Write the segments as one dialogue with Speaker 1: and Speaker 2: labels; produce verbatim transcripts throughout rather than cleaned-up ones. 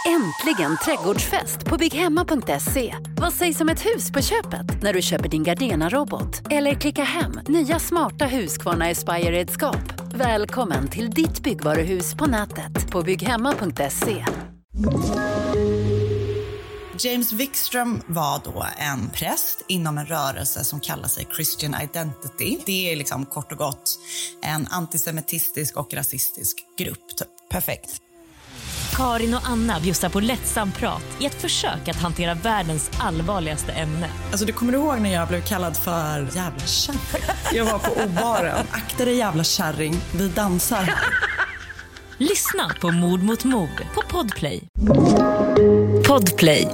Speaker 1: Äntligen trädgårdsfest på bygghemma punkt se. Vad sägs om ett hus på köpet när du köper din Gardena-robot? Eller klicka hem nya smarta Husqvarna Aspire-redskap. Välkommen till ditt byggvaruhus på nätet på bygghemma punkt se.
Speaker 2: James Wikström var då en präst inom en rörelse som kallar sig Christian Identity. Det är liksom kort och gott en antisemitistisk och rasistisk grupp. Perfekt.
Speaker 3: Karin och Anna bjussar på lättsam prat i ett försök att hantera världens allvarligaste ämne.
Speaker 2: Alltså du kommer ihåg när jag blev kallad för jävla kärring? Jag var på O-baren. Akta dig jävla kärring, vi dansar.
Speaker 3: Lyssna på Mord mot mord på Podplay. Podplay.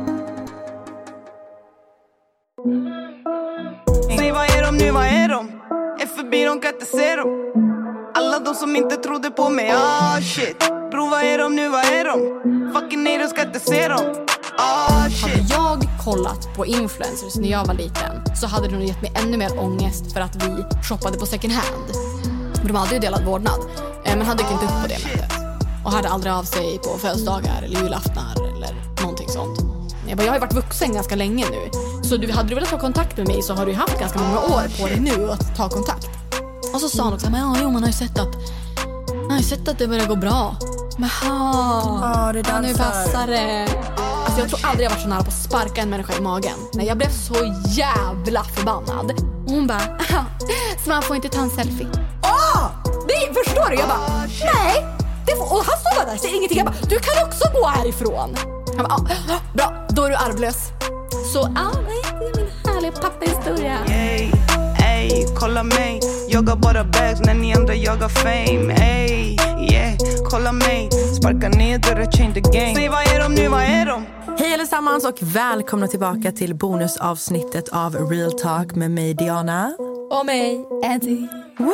Speaker 4: Säg vad är de nu, vad är de? F B, de kan inte se dem. Alla de som inte trodde på mig, ah shit. Bro, vad är de nu, vad är de? Fucking nej, de ska inte se dem. Ah shit.
Speaker 5: Hade jag kollat på influencers när jag var liten så hade de gett mig ännu mer ångest för att vi shoppade på second hand. De hade ju delat vårdnad, men hade inte upp på det mötet. Och hade aldrig av sig på födelsedagar eller julaftnar eller någonting sånt. Jag bara, jag har ju varit vuxen ganska länge nu. Så du, hade du velat ta kontakt med mig så har du haft ganska många år på dig nu att ta kontakt. Och så sa han också, men ja, jo, man har ju sett att man har ju sett att det börjar gå bra. Men ha,
Speaker 2: oh,
Speaker 5: ja, nu passar det. Alltså jag tror aldrig jag varit så nära på att sparka en människa i magen. Nej, jag blev så jävla förbannad. Och hon bara, så man får inte ta en selfie. Åh, oh, det förstår du? Jag bara, nej. Det får, och han står där, säger ingenting. Jag bara, du kan också gå härifrån. Jag bara, ah, bra, då är du arvlös. Så, ja, ah, nej, det är min härliga pappahistoria.
Speaker 4: Hey, hey, kolla mig. Jag har bara bags när ni andra jagar fame. Hey, yeah, kolla mig. Sparka ner dörrar, change the game. Säg vad är de nu, vad är de?
Speaker 6: Hej allesammans och välkomna tillbaka till bonusavsnittet av Real Talk med mig Diana.
Speaker 5: Och mig, Anty.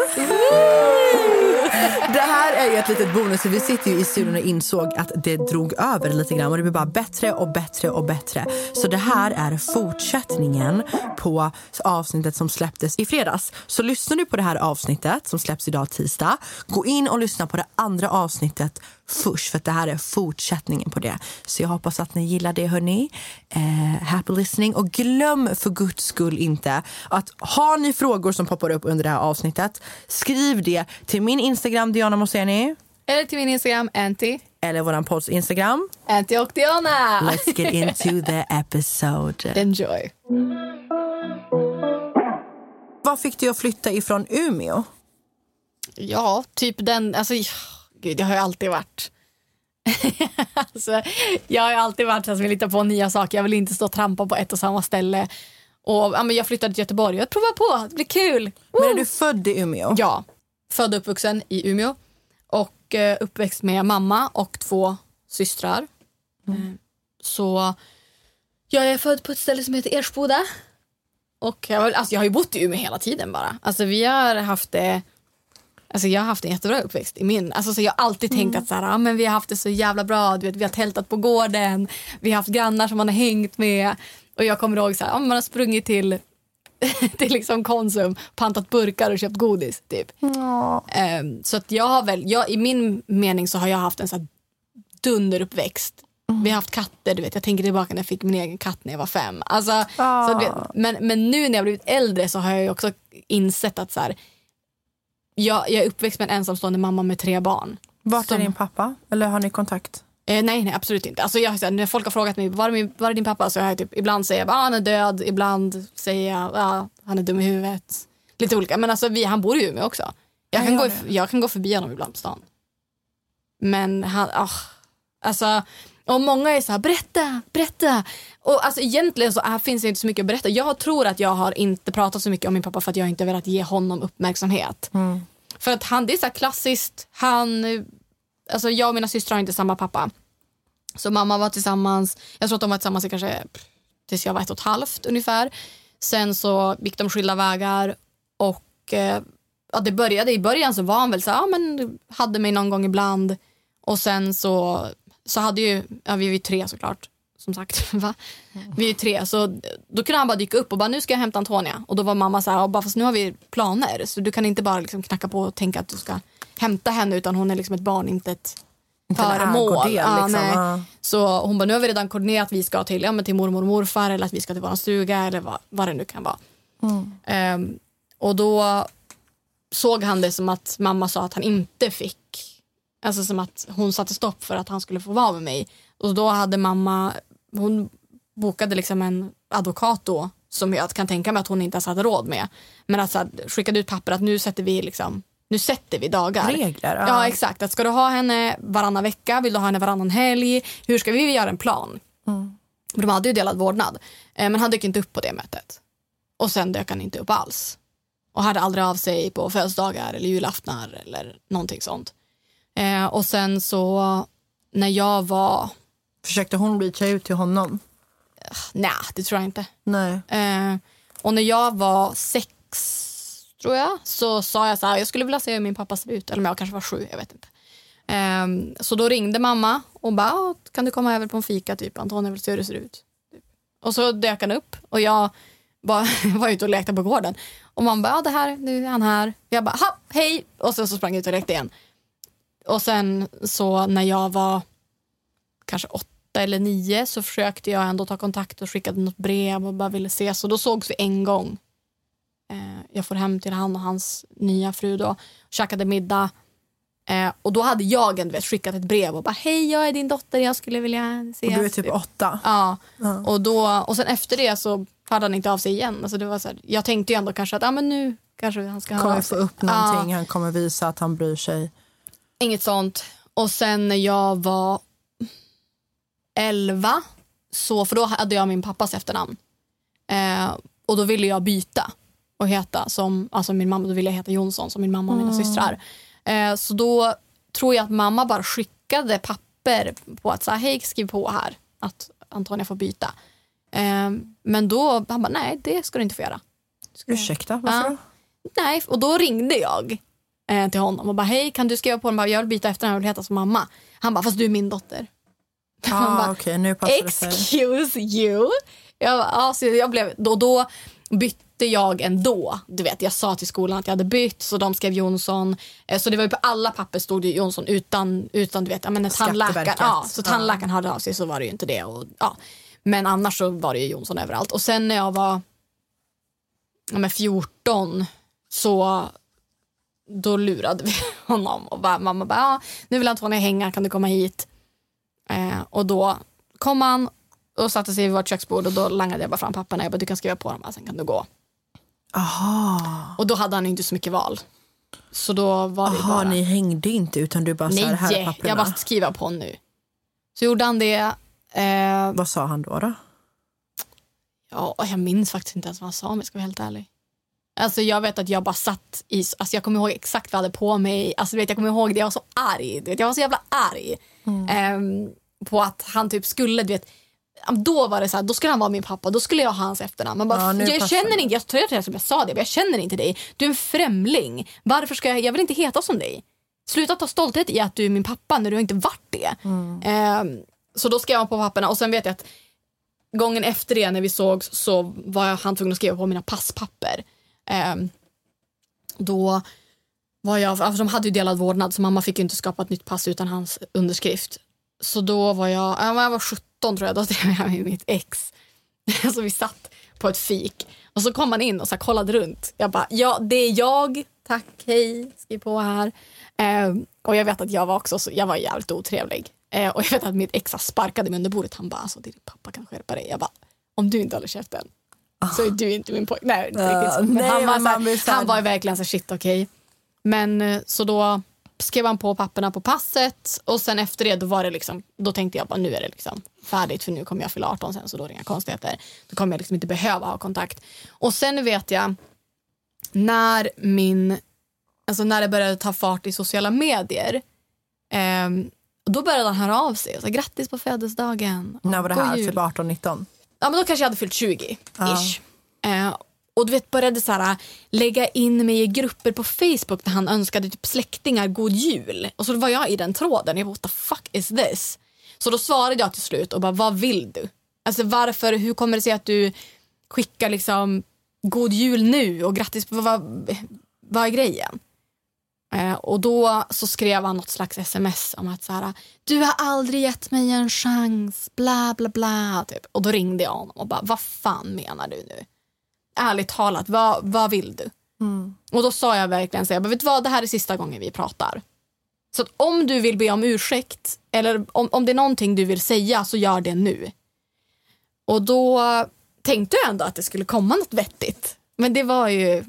Speaker 6: Det här är ju ett litet bonus. Vi sitter ju i studion och insåg att det drog över lite grann. Och det blir bara bättre och bättre och bättre. Så det här är fortsättningen på avsnittet som släpptes i fredags. Så lyssnar du på det här avsnittet som släpps idag tisdag, gå in och lyssna på det andra avsnittet först, för att det här är fortsättningen på det. Så jag hoppas att ni gillar det, hörni. Eh, happy listening. Och glöm för guds skull inte att har ni frågor som poppar upp under det här avsnittet, skriv det till min Instagram Diana Moseni.
Speaker 5: Eller till min Instagram Anty.
Speaker 6: Eller våran podds Instagram
Speaker 5: Anty och Diana.
Speaker 6: Let's get into the episode.
Speaker 5: Enjoy.
Speaker 6: Vad fick du att flytta ifrån Umeå?
Speaker 5: Ja, typ den, alltså gud, jag har ju alltid varit alltså, jag har ju alltid varit så att jag vill hitta på nya saker. Jag vill inte stå och trampa på ett och samma ställe. Och ja, men jag flyttade till Göteborg. Jag provar på, det blir kul.
Speaker 6: Men är du född i Umeå?
Speaker 5: Ja, född och uppvuxen i Umeå. Och eh, uppväxt med mamma och två systrar. Mm. Så jag är född på ett ställe som heter Ersboda. Och jag, alltså, jag har ju bott i Umeå hela tiden bara. Alltså vi har haft det. Alltså jag har haft en jättebra uppväxt i min. Alltså så jag har alltid tänkt mm. att så här, ja, men vi har haft det så jävla bra. Du vet, vi har tältat på gården. Vi har haft grannar som man har hängt med. Och jag kommer ihåg så här, ja, man har sprungit till till liksom Konsum, pantat burkar och köpt godis typ. Mm. Um, så att jag har väl, jag, i min mening så har jag haft en så här dunderuppväxt. Mm. Vi har haft katter, du vet. Jag tänker tillbaka när jag fick min egen katt när jag var fem. Alltså, oh. så vet, men, men nu när jag blivit äldre så har jag ju också insett att så här, jag, jag är uppväxt med en ensamstående mamma med tre barn.
Speaker 6: Vart
Speaker 5: som,
Speaker 6: är din pappa? Eller har ni kontakt?
Speaker 5: Eh, nej, nej, absolut inte. Alltså jag, när folk har frågat mig, var är, min, var är din pappa? Så jag typ, ibland säger jag, ah, han är död. Ibland säger jag, ah, han är dum i huvudet. Lite olika. Men alltså, vi, han bor ju med också. Jag kan, gå, jag kan gå förbi honom ibland på stan. Men han, ah, alltså, och många är så här, berätta, berätta. Och alltså egentligen så här, finns det inte så mycket att berätta. Jag tror att jag har inte pratat så mycket om min pappa för att jag inte velat ge honom uppmärksamhet. Mm. För att han, det är så här klassiskt, han, alltså jag och mina systrar har inte samma pappa. Så mamma var tillsammans, jag tror att de var tillsammans i kanske tills jag var ett och ett halvt ungefär. Sen så gick de skilda vägar och eh, ja, det började, i början så var han väl så ja men hade mig någon gång ibland. Och sen så, så hade ju, ja vi är ju tre såklart, som sagt, va? Vi är tre, så då kunde han bara dyka upp och bara, nu ska jag hämta Antonia. Och då var mamma så här, bara fast nu har vi planer, så du kan inte bara liksom knacka på och tänka att du ska hämta henne, utan hon är liksom ett barn, inte ett föremål. Ja,
Speaker 6: liksom.
Speaker 5: nej.
Speaker 6: Ja.
Speaker 5: Så hon bara, nu har vi redan koordinerat att vi ska till, ja, men till mormor och morfar eller att vi ska till våran stuga eller vad, vad det nu kan vara. Mm. Um, och då såg han det som att mamma sa att han inte fick. Alltså som att hon satte stopp för att han skulle få vara med mig. Och då hade mamma, hon bokade liksom en advokat då som jag kan tänka mig att hon inte ens hade råd med. Men alltså skickade ut papper att nu sätter vi liksom, nu sätter vi dagar.
Speaker 6: Regler. Ja,
Speaker 5: ja exakt. Att ska du ha henne varannan vecka, vill du ha henne varannan helg? Hur ska vi göra en plan? Mm. De hade ju delad vårdnad. Men han dök inte upp på det mötet. Och sen dök han inte upp alls. Och hade aldrig av sig på födelsedagar eller julaftnar eller någonting sånt. Eh, och sen så när jag var...
Speaker 6: Försökte hon reacha ut till honom?
Speaker 5: Nej, det tror jag inte.
Speaker 6: Nej.
Speaker 5: Eh, och när jag var sex, tror jag, så sa jag så här, jag skulle vilja se hur min pappa ser ut. Eller om jag kanske var sju, jag vet inte. Eh, så då ringde mamma och bara, kan du komma över på en fika typ? Antonija vill se hur det ser ut. Och så dök han upp och jag var, var ute och lekte på gården. Och man bara, ja det här, nu är han här. Jag bara, ha, hej! Och sen så sprang jag ut och lekte igen. Och sen så när jag var kanske åtta eller nio så försökte jag ändå ta kontakt och skickade något brev och bara ville ses. Så då sågs vi en gång. Eh, jag får hem till han och hans nya fru då. Käkade middag. Eh, och då hade jag en, vet, skickat ett brev och bara, hej jag är din dotter, jag skulle vilja ses.
Speaker 6: Och du är typ åtta?
Speaker 5: Ja.
Speaker 6: Mm.
Speaker 5: Och, då, och sen efter det så hade han inte av sig igen. Alltså det var så här, jag tänkte ju ändå kanske att ah, men nu kanske han ska
Speaker 6: kommer
Speaker 5: ha
Speaker 6: få upp någonting, ja. Han kommer visa att han bryr sig.
Speaker 5: Inget sånt. Och sen när jag var elva, så, för då hade jag min pappas efternamn. Eh, och då ville jag byta och heta som, alltså min mamma, då ville jag heta Jonsson som min mamma och mina mm. systrar. Eh, så då tror jag att mamma bara skickade papper på att säga, hej skriv på här att Antonija får byta. Eh, men då, han bara, nej det ska du inte få göra.
Speaker 6: Ska... Ursäkta, varför?
Speaker 5: Ja. Nej, och då ringde jag eh, till honom och bara, hej kan du skriva på den? Bara, jag vill byta efternamn, jag vill heta som mamma. Han bara, fast du är min dotter.
Speaker 6: Ah, okej, okay, nu passar det sig.
Speaker 5: Excuse you. Jag, alltså, jag blev, då, då bytte jag ändå. Du vet, jag sa till skolan att jag hade bytt, så de skrev Jonsson. Så det var ju på alla papper stod det Jonsson utan, utan du vet, men tandläkaren, ja, så tandläkaren ja. hade av sig, så var det ju inte det. Och, ja. Men annars så var det ju Jonsson överallt. Och sen när jag var ja, med fjorton så då lurade vi honom och bara, mamma bara, ja, nu vill Antonija hänga, kan du komma hit? Eh, och då kom han och satte sig vid vårt köksbord och då langade jag bara fram papperna. Jag bara, du kan skriva på dem och sen kan du gå.
Speaker 6: Aha.
Speaker 5: Och då hade han inte så mycket val. Så då var det
Speaker 6: Aha,
Speaker 5: bara...
Speaker 6: ni hängde inte utan du bara
Speaker 5: Nej,
Speaker 6: så här, här är papperna.
Speaker 5: jag bara skriva på nu. Så gjorde han det. Eh...
Speaker 6: Vad sa han då då?
Speaker 5: Ja, jag minns faktiskt inte ens vad han sa, om jag ska vara helt ärlig. Alltså jag vet att jag bara satt i, alltså jag kommer ihåg exakt vad jag hade på mig. Alltså vet jag kommer ihåg det, jag var så arg. Du vet, jag var så jävla arg. Mm. Eh, på att han typ skulle, du vet, då var det så här, då skulle han vara min pappa, då skulle jag ha hans efternamn. Man bara, ja, jag känner inte, jag tror att jag sa det, men jag känner inte dig. Du är en främling. Varför ska jag, jag vill inte heta som dig. Sluta ta stolthet i att du är min pappa när du har inte varit det. Mm. Eh, så då skrev jag på papperna och sen vet jag att gången efter det när vi såg så var jag, han tvungen att skriva på mina passpapper. Eh, då var jag, alltså de hade ju delad vårdnad så mamma fick ju inte skapa ett nytt pass utan hans underskrift. Så då var jag, jag var sjutton tror jag, då skrev jag med mitt ex. Så vi satt på ett fik och så kom man in och så kollade runt. Jag bara, ja det är jag, tack, hej, skriv på här. Eh, och jag vet att jag var också, så, jag var jävligt otrevlig. Eh, och jag vet att mitt ex sparkade mig under bordet. Han bara, alltså din pappa kan skärpa dig. Jag bara, om du inte håller käften så är du inte min pojk. Nej, inte riktigt så. Men nej, han, var såhär, så han var ju verkligen så shit, okej. Okay. Men så då skrev han på papperna på passet och sen efter det då var det liksom, då tänkte jag bara nu är det liksom färdigt för nu kommer jag fylla arton sen så då är det inga konstigheter. Då kommer jag liksom inte behöva ha kontakt. Och sen vet jag när min, alltså när det började ta fart i sociala medier eh, då började han höra av sig och så, grattis på födelsedagen.
Speaker 6: När var det här? Typ arton nitton?
Speaker 5: Ja men då kanske jag hade fyllt tjugo ish. Ja. Eh, och du vet började så här, lägga in mig i grupper på Facebook när han önskade typ släktingar god jul. Och så var jag i den tråden. Jag bara, what the fuck is this? Så då svarade jag till slut och bara, vad vill du? Alltså varför, hur kommer det sig att du skickar liksom god jul nu och grattis, vad, vad, vad är grejen? Eh, och då så skrev han något slags sms om att så här, du har aldrig gett mig en chans, bla bla bla. Typ. Och då ringde jag honom och bara, vad fan menar du nu? Ärligt talat, vad, vad vill du? Mm. Och då sa jag verkligen så här, vet du vad, det här är sista gången vi pratar. Så att om du vill be om ursäkt, eller om, om det är någonting du vill säga, så gör det nu. Och då tänkte jag ändå att det skulle komma något vettigt. Men det var ju,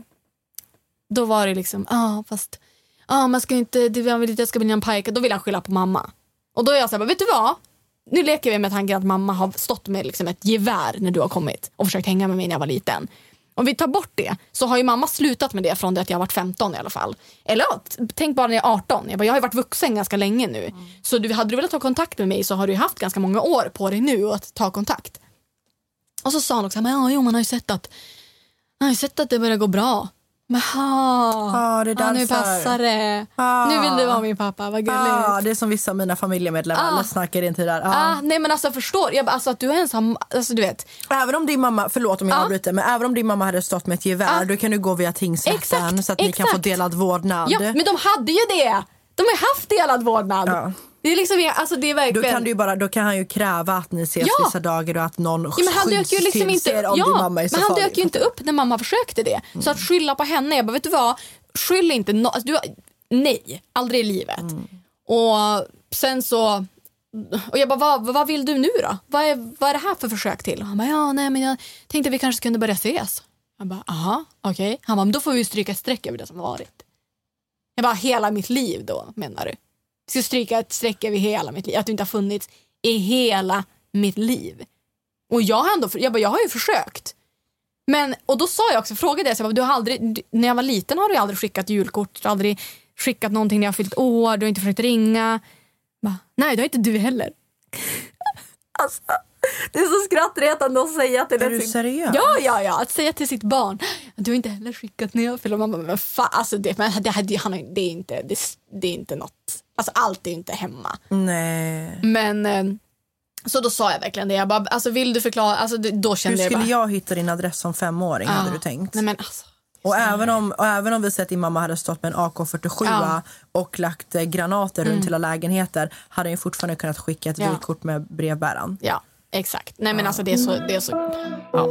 Speaker 5: då var det liksom, ja ah, fast ah, man ska inte, det vill inte, jag ska bli en pajka. Då vill han skylla på mamma. Och då är jag så här, vet du vad? Nu leker vi med tanken att mamma har stått med liksom ett gevär när du har kommit och försökt hänga med mig när jag var liten. Om vi tar bort det, så har ju mamma slutat med det från det att jag har varit femton i alla fall. Eller tänk bara när jag är arton. Jag, bara, jag har ju varit vuxen ganska länge nu. Mm. Så du, hade du velat ta kontakt med mig, så har du haft ganska många år på dig nu att ta kontakt. Och så sa han också, men ja, jo, man har ju sett att, man har ju sett att det börjar gå bra. Men ha,
Speaker 6: ah, det
Speaker 5: ah, nu passar det.
Speaker 6: Ah.
Speaker 5: Nu vill du vara min pappa, vad gulligt.
Speaker 6: Ah, det är som vissa av mina familjemedlemmar ah. snackar i din tid där. Ah.
Speaker 5: Ah, nej men alltså förstår jag, alltså att du ens har, alltså du vet.
Speaker 6: Även om din mamma, förlåt om jag ah. avbryter, men även om din mamma hade stått med ett gevär, ah. då kan du gå via tingsrätten exakt, så att ni exakt. kan få delad vårdnad.
Speaker 5: Ja, men de hade ju det. De har haft delad vårdnad. Ja. Det är liksom, alltså det är verkligen.
Speaker 6: Då kan, du ju bara, då kan han ju kräva att ni ses ja. vissa dagar och att någon
Speaker 5: ja, men han dök ju liksom inte, om
Speaker 6: ja, din mamma är så
Speaker 5: men han
Speaker 6: farlig.
Speaker 5: dök ju inte upp när mamma försökte det. Mm. Så att skylla på henne, jag bara, vet du vad? Skyll inte, no, alltså, du, nej, aldrig i livet. Mm. Och sen så, och jag bara, vad, vad vill du nu då? Vad är, vad är det här för försök till? Och han bara, ja nej men jag tänkte att vi kanske kunde börja ses. Jag bara, aha, okej. Okay. Han bara, men då får vi stryka ett streck över det som har varit. Jag bara, hela mitt liv då, menar du? Jag ska stryka ett streck över hela mitt liv. Att du inte har funnits i hela mitt liv. Och jag har ändå, jag bara, jag har ju försökt. Men, och då sa jag också, frågade jag, så jag bara, du har aldrig, när jag var liten har du aldrig skickat julkort. Du har aldrig skickat någonting när jag har fyllt år. Du har inte försökt ringa. Bara, nej, det har inte du heller. Alltså, det är så skrattretande att säga till
Speaker 6: det. Är du seriös?
Speaker 5: Ja, ja, ja. Att säga till sitt barn, du har inte heller skickat när jag fyller. Man bara, men fan, alltså det, men det, det, han, det, är inte, det, det är inte något. Alltså allt är inte hemma.
Speaker 6: Nej.
Speaker 5: Men eh, så då sa jag verkligen det. Jag bara, alltså vill du förklara, alltså då kände
Speaker 6: jag bara. Hur skulle
Speaker 5: jag,
Speaker 6: jag hitta din adress som femåring, ja. hade du tänkt?
Speaker 5: Nej men alltså.
Speaker 6: Och även, om, och även om vi sett att din mamma hade stått med en A K fyrtiosju ja. och lagt eh, granater mm. runt hela lägenheter, hade jag fortfarande kunnat skicka ett ja. vykort med brevbäraren.
Speaker 5: Ja, exakt. Nej men ja. alltså det är så, det är så ja.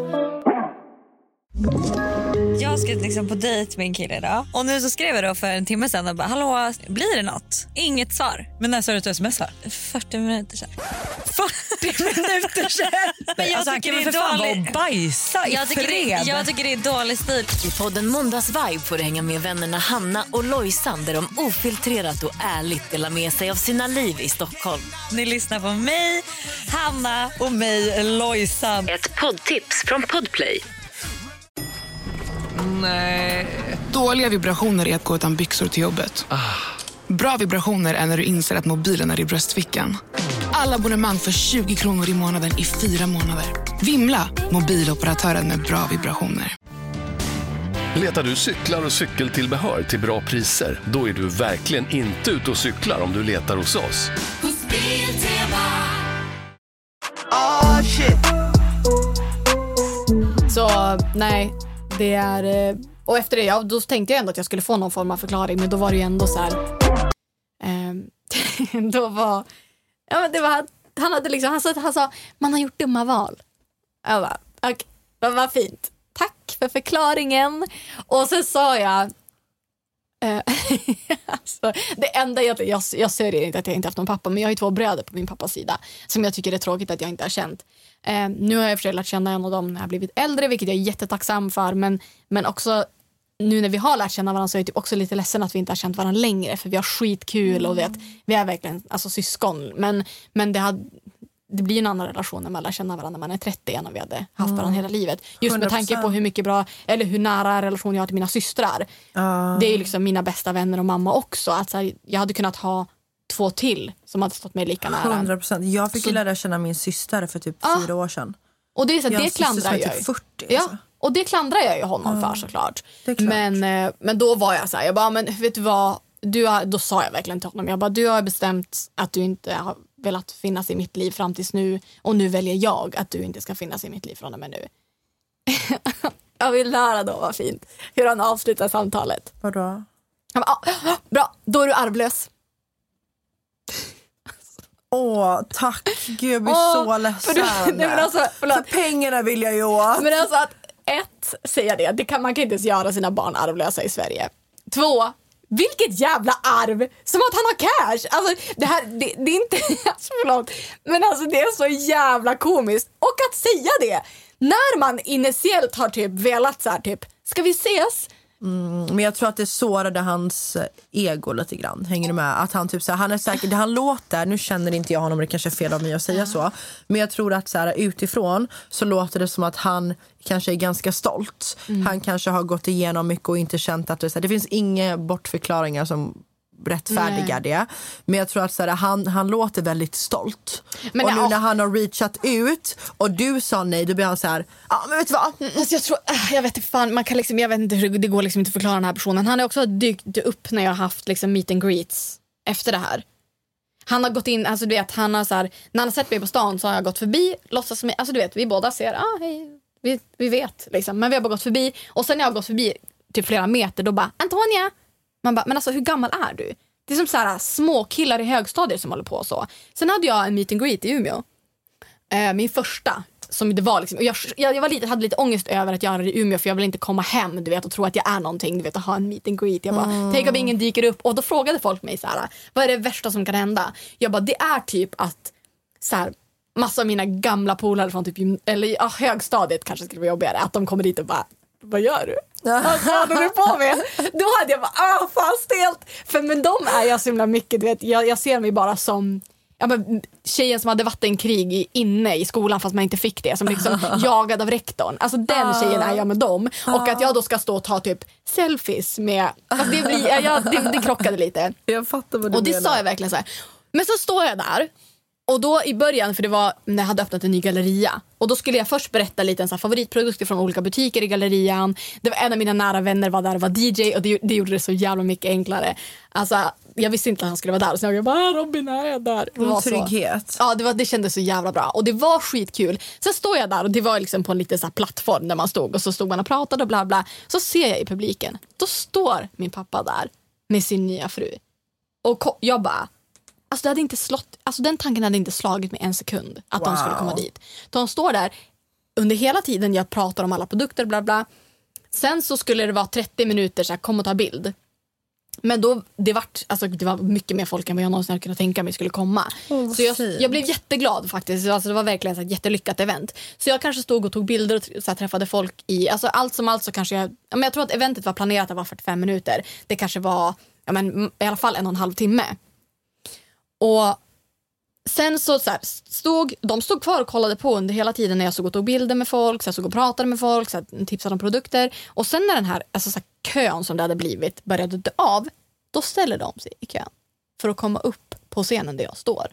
Speaker 7: Jag ska liksom på dejt med en kille idag. Och nu så skrev jag då för en timme sedan och bara, hallå, blir det något? Inget svar.
Speaker 8: Men när sa du att smsa?
Speaker 7: fyrtio minuter sedan.
Speaker 8: fyrtio minuter sedan?
Speaker 7: Men jag alltså, tycker det är dålig...
Speaker 8: och bajsa i
Speaker 7: jag tycker, det, jag tycker det är dålig stil.
Speaker 3: I podden Måndagsvibe får du hänga med vännerna Hanna och Lojsan, där de ofiltrerat och ärligt delar med sig av sina liv i Stockholm.
Speaker 7: Ni lyssnar på mig, Hanna och mig, Lojsan.
Speaker 3: Ett poddtips från Podplay.
Speaker 9: Nej. Dåliga vibrationer är att gå utan byxor till jobbet. Ah. Bra vibrationer är när du inser att mobilen är i bröstfickan. Alla abonnemang för tjugo kronor i månaden i fyra månader. Vimla, mobiloperatören med bra vibrationer.
Speaker 10: Letar du cyklar och cykeltillbehör till bra priser? Då är du verkligen inte ute och cyklar om du letar hos oss.
Speaker 4: Oh shit.
Speaker 5: Så nej, det är, och efter det, ja, då tänkte jag ändå att jag skulle få någon form av förklaring, men då var det ju ändå så här, eh, då var, ja men det var, han hade liksom, han sa, han sa man har gjort dumma val. Jag bara, okej, okay, vad fint. Tack för förklaringen. Och så sa jag, eh, alltså, det enda jag, jag, jag säger inte att jag inte haft någon pappa, men jag har ju två bröder på min pappas sida som jag tycker är tråkigt att jag inte har känt. Eh, nu har jag försökt lärt känna en av dem när jag har blivit äldre, vilket jag är jättetacksam för, men, men också nu när vi har lärt känna varandra så är jag typ också lite ledsen att vi inte har känt varandra längre, för vi har skitkul och vet, vi är verkligen alltså, syskon, men, men det, hade, det blir en annan relation när man lär känna varandra när man är trettio än om vi hade haft varandra mm. hela livet, just med tanke på hur mycket bra eller hur nära relation jag har till mina systrar. uh. Det är ju liksom mina bästa vänner och mamma också, att så här, jag hade kunnat ha två till som hade stått mig lika nära.
Speaker 6: hundra procent. Jag fick så... lära känna min syster för typ ah. fyra år sedan.
Speaker 5: Och det är så jag det klandrar jag
Speaker 6: typ fyrtio,
Speaker 5: ja.
Speaker 6: Alltså.
Speaker 5: Och det klandrar jag ju honom
Speaker 6: ja.
Speaker 5: för såklart.
Speaker 6: Det är klart.
Speaker 5: Men, men då var jag så här, jag bara, men vet du vad, du har, då sa jag verkligen till honom, jag bara, du har bestämt att du inte har velat finnas i mitt liv fram tills nu, och nu väljer jag att du inte ska finnas i mitt liv från och med nu. Jag vill lära då, vad fint, hur han avslutar samtalet.
Speaker 6: Vadå?
Speaker 5: Han bara, ah, bra, då är du arvlös.
Speaker 6: Åh, tack. Gud, jag blir
Speaker 5: Åh,
Speaker 6: så ledsen.
Speaker 5: För, du, nej, men alltså,
Speaker 6: för pengarna vill jag ju åt.
Speaker 5: Men alltså att ett, säga det, det kan, man kan inte ens göra sina barn arvlösa i Sverige. Två, vilket jävla arv! Som att han har cash! Alltså, det här, det, det är inte... Alltså, förlåt. Men alltså, det är så jävla komiskt. Och att säga det, när man initiellt har typ velat så här, typ, ska vi ses?
Speaker 6: Mm, men jag tror att det sårade hans ego lite grann. Hänger du med? Att han typ så här, han är säkert, det han låter, nu känner inte jag honom, det kanske är fel av mig att säga så. Men jag tror att så här, utifrån så låter det som att han kanske är ganska stolt. Mm. Han kanske har gått igenom mycket och inte känt att det, så här, det finns inga bortförklaringar som rättfärdigar det. Men jag tror att så här, han, han låter väldigt stolt. Men och nu när han har reachat ut och du sa nej, då blir han så här, ja men vet du vad?
Speaker 5: Alltså jag tror, jag vet inte fan, man kan liksom, jag vet inte hur det går liksom inte att förklara den här personen. Han har också dykt upp när jag har haft liksom meet and greets efter det här. Han har gått in, alltså du vet, han har så här, när han har sett mig på stan så har jag gått förbi, låtsas som, alltså du vet, vi båda ser, ah hej, vi, vi vet liksom, men vi har bara gått förbi och sen när jag har gått förbi typ flera meter då bara, Antonia. Man bara, men alltså hur gammal är du? Det är som så här små killar i högstadiet som håller på så. Sen hade jag en meet and greet i Umeå. Eh, min första. Som det var liksom, och jag, jag, jag var lite, hade lite ångest över att göra det i Umeå. För jag ville inte komma hem, du vet, och tro att jag är någonting. Du vet, att ha en meet and greet. Jag bara, mm. tänk om ingen dyker upp. Och då frågade folk mig så här, vad är det värsta som kan hända? Jag bara, det är typ att så här, massa av mina gamla polare från typ, eller ja, högstadiet kanske skulle vara jobbigare. Att de kommer dit och bara, vad gör du? Vad håller du på med? Då hade jag bara, ah fan stelt. För men de är jag så himla mycket, du vet, jag, jag ser mig bara som ja, men, tjejen som hade vattenkrig i, inne i skolan fast man inte fick det. Som liksom jagad av rektorn. Alltså den tjejen är jag med dem. Och att jag då ska stå och ta typ selfies med, alltså det, blir, jag, det, det krockade lite.
Speaker 6: Jag fattar vad du
Speaker 5: och det
Speaker 6: menar.
Speaker 5: sa jag verkligen så här. Men så står jag där. Och då i början, för det var när jag hade öppnat en ny galleria. Och då skulle jag först berätta lite en så här favoritprodukter från olika butiker i gallerian. Det var en av mina nära vänner var där och var D J. Och det, det gjorde det så jävla mycket enklare. Alltså, jag visste inte att han skulle vara där. Så jag bara, Robin är jag där. Det var
Speaker 6: trygghet.
Speaker 5: Så, ja, det, var, det kändes så jävla bra. Och det var skitkul. Sen står jag där och det var liksom på en liten så här plattform där man stod. Och så stod man och pratade och bla bla. Så ser jag i publiken. Då står min pappa där med sin nya fru. Och jag bara... Alltså, det hade inte slått, alltså den tanken hade inte slagit mig en sekund att wow. de skulle komma dit. De står där under hela tiden jag pratar om alla produkter bla bla. Sen så skulle det vara trettio minuter så här, kom och ta bild. Men då det var alltså det var mycket mer folk än vad jag någonsin hade kunnat tänka mig skulle komma. Oh, så jag, jag blev jätteglad faktiskt. Alltså det var verkligen så ett jättelyckat event. Så jag kanske stod och tog bilder och så här, träffade folk i alltså allt som allt så kanske jag ja, men jag tror att eventet var planerat att vara fyrtiofem minuter. Det kanske var ja men i alla fall en och en halv timme. Och sen så, så här, stod de stod kvar och kollade på under hela tiden när jag såg och tog bilder med folk, så jag såg och pratade med folk, så här, tipsade om produkter. Och sen när den här, alltså, så här, kön som det hade blivit började dö av, då ställer de sig i kön för att komma upp på scenen där jag står.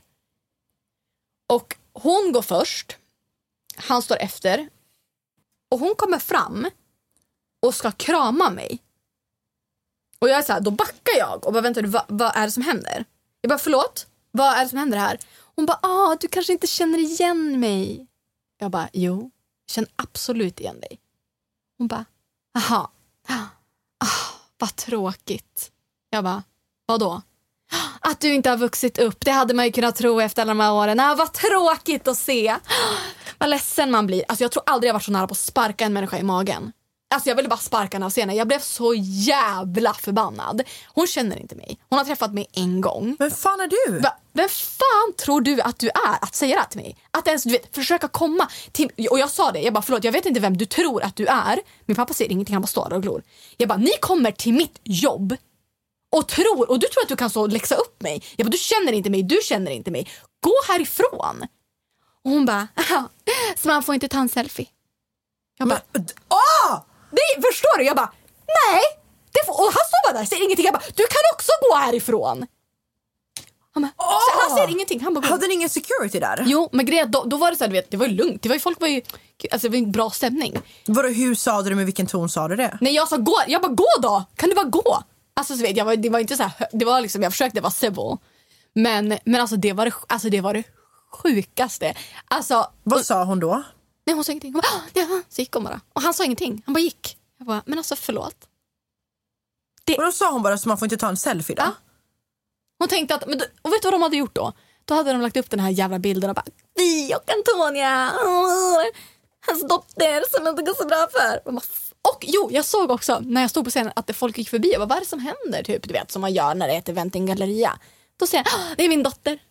Speaker 5: Och hon går först, han står efter och hon kommer fram och ska krama mig. Och jag är så här, då backar jag och bara väntar, vad, vad är det som händer? Jag bara, förlåt? Vad är det som händer här? Hon bara, ah, du kanske inte känner igen mig. Jag bara, jo, jag känner absolut igen dig. Hon bara, aha, ah, vad tråkigt. Jag bara, vadå? Att du inte har vuxit upp, det hade man ju kunnat tro efter alla de här åren. Ah, vad tråkigt att se. Vad ledsen man blir. Alltså jag tror aldrig jag varit så nära på att sparka en människa i magen. Alltså jag ville bara sparka henne av scenen. Jag blev så jävla förbannad. Hon känner inte mig. Hon har träffat mig en gång.
Speaker 6: Vem fan är du?
Speaker 5: Va? Vem fan tror du att du är att säga det till mig? Att ens du vet, försöka komma till... Och jag sa det, jag bara förlåt, jag vet inte vem du tror att du är. Min pappa säger ingenting, han bara står och glor. Jag bara, ni kommer till mitt jobb och tror, och du tror att du kan så läxa upp mig. Jag bara, du känner inte mig, du känner inte mig. Gå härifrån. Och hon bara, så man får inte ta en selfie. Jag bara, åh! Det, förstår du? Jag bara, nej. Det får, och han står bara där, säger ingenting. Jag bara, du kan också gå härifrån. Han bara, oh! så han säger ingenting. Han bara,
Speaker 6: hade ni ingen security där?
Speaker 5: Jo, men grejen, då, då var det så här, du vet, det var ju lugnt. Det var ju, folk var ju, alltså det var en bra stämning.
Speaker 6: Vadå, hur sa du det, med vilken ton sa du det?
Speaker 5: Nej, jag sa gå, jag bara, gå då. Kan du bara gå? Alltså så vet jag, var, det var inte så här, det var liksom, jag försökte vara civil. Men, men alltså det var det, alltså det var det sjukaste. Alltså,
Speaker 6: vad
Speaker 5: och,
Speaker 6: sa hon då?
Speaker 5: Nej, hon sa ingenting. Hon bara, ja, så gick hon bara. Och han sa ingenting. Han bara gick. Jag bara, men alltså förlåt. Det...
Speaker 6: Och då sa hon bara så man får inte ta en selfie då.
Speaker 5: Ja. Hon tänkte att, men då, och vet du vad de hade gjort då? Då hade de lagt upp den här jävla bilden och bara, vi och Antonia, åh, hans dotter som inte går så bra för. Och, bara, och jo, jag såg också när jag stod på scenen att folk gick förbi och bara, vad är det som händer? Typ, du vet, som man gör när det är ett event i en galleria. Då säger jag, det är min dotter.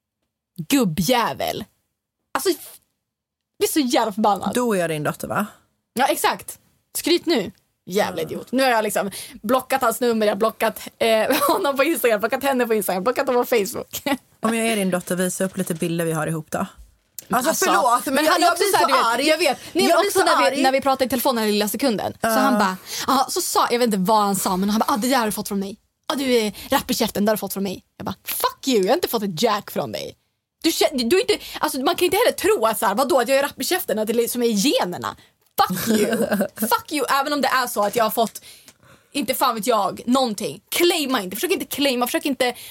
Speaker 5: Gubbjävel. Alltså, det är så jävla förbannad.
Speaker 6: Då är jag din dotter, va?
Speaker 5: Ja, exakt. Skryt nu. Jävla idiot. Nu har jag liksom blockat hans nummer, jag har blockat eh, honom på Instagram, blockat henne på Instagram, blockat honom på Facebook.
Speaker 6: Om jag är din dotter, visa upp lite bilder vi har ihop då. Alltså,
Speaker 5: alltså
Speaker 6: förlåt, men,
Speaker 5: men
Speaker 6: jag,
Speaker 5: han
Speaker 6: jag
Speaker 5: också
Speaker 6: blir
Speaker 5: så här,
Speaker 6: så
Speaker 5: du vet,
Speaker 6: arg.
Speaker 5: jag vet. Nej,
Speaker 6: jag
Speaker 5: också när vi,
Speaker 6: arg.
Speaker 5: när vi pratade i telefon den lilla sekunden. Uh. Så han bara, aha, så sa, jag vet inte vad han sa, men han bara, ah, det där har du fått från mig. Ah, du är rapperkäften, det har du fått från mig. Jag bara, fuck you, jag har inte fått ett jack från dig. Du, du inte, alltså, man kan inte heller tro att så här, vadå, att jag är rapperkäften, att det är som är generna. Fuck you. Fuck you, även om det är så att jag har fått, inte fan vet jag, någonting. Claima inte, försök inte claima, försök inte, äh,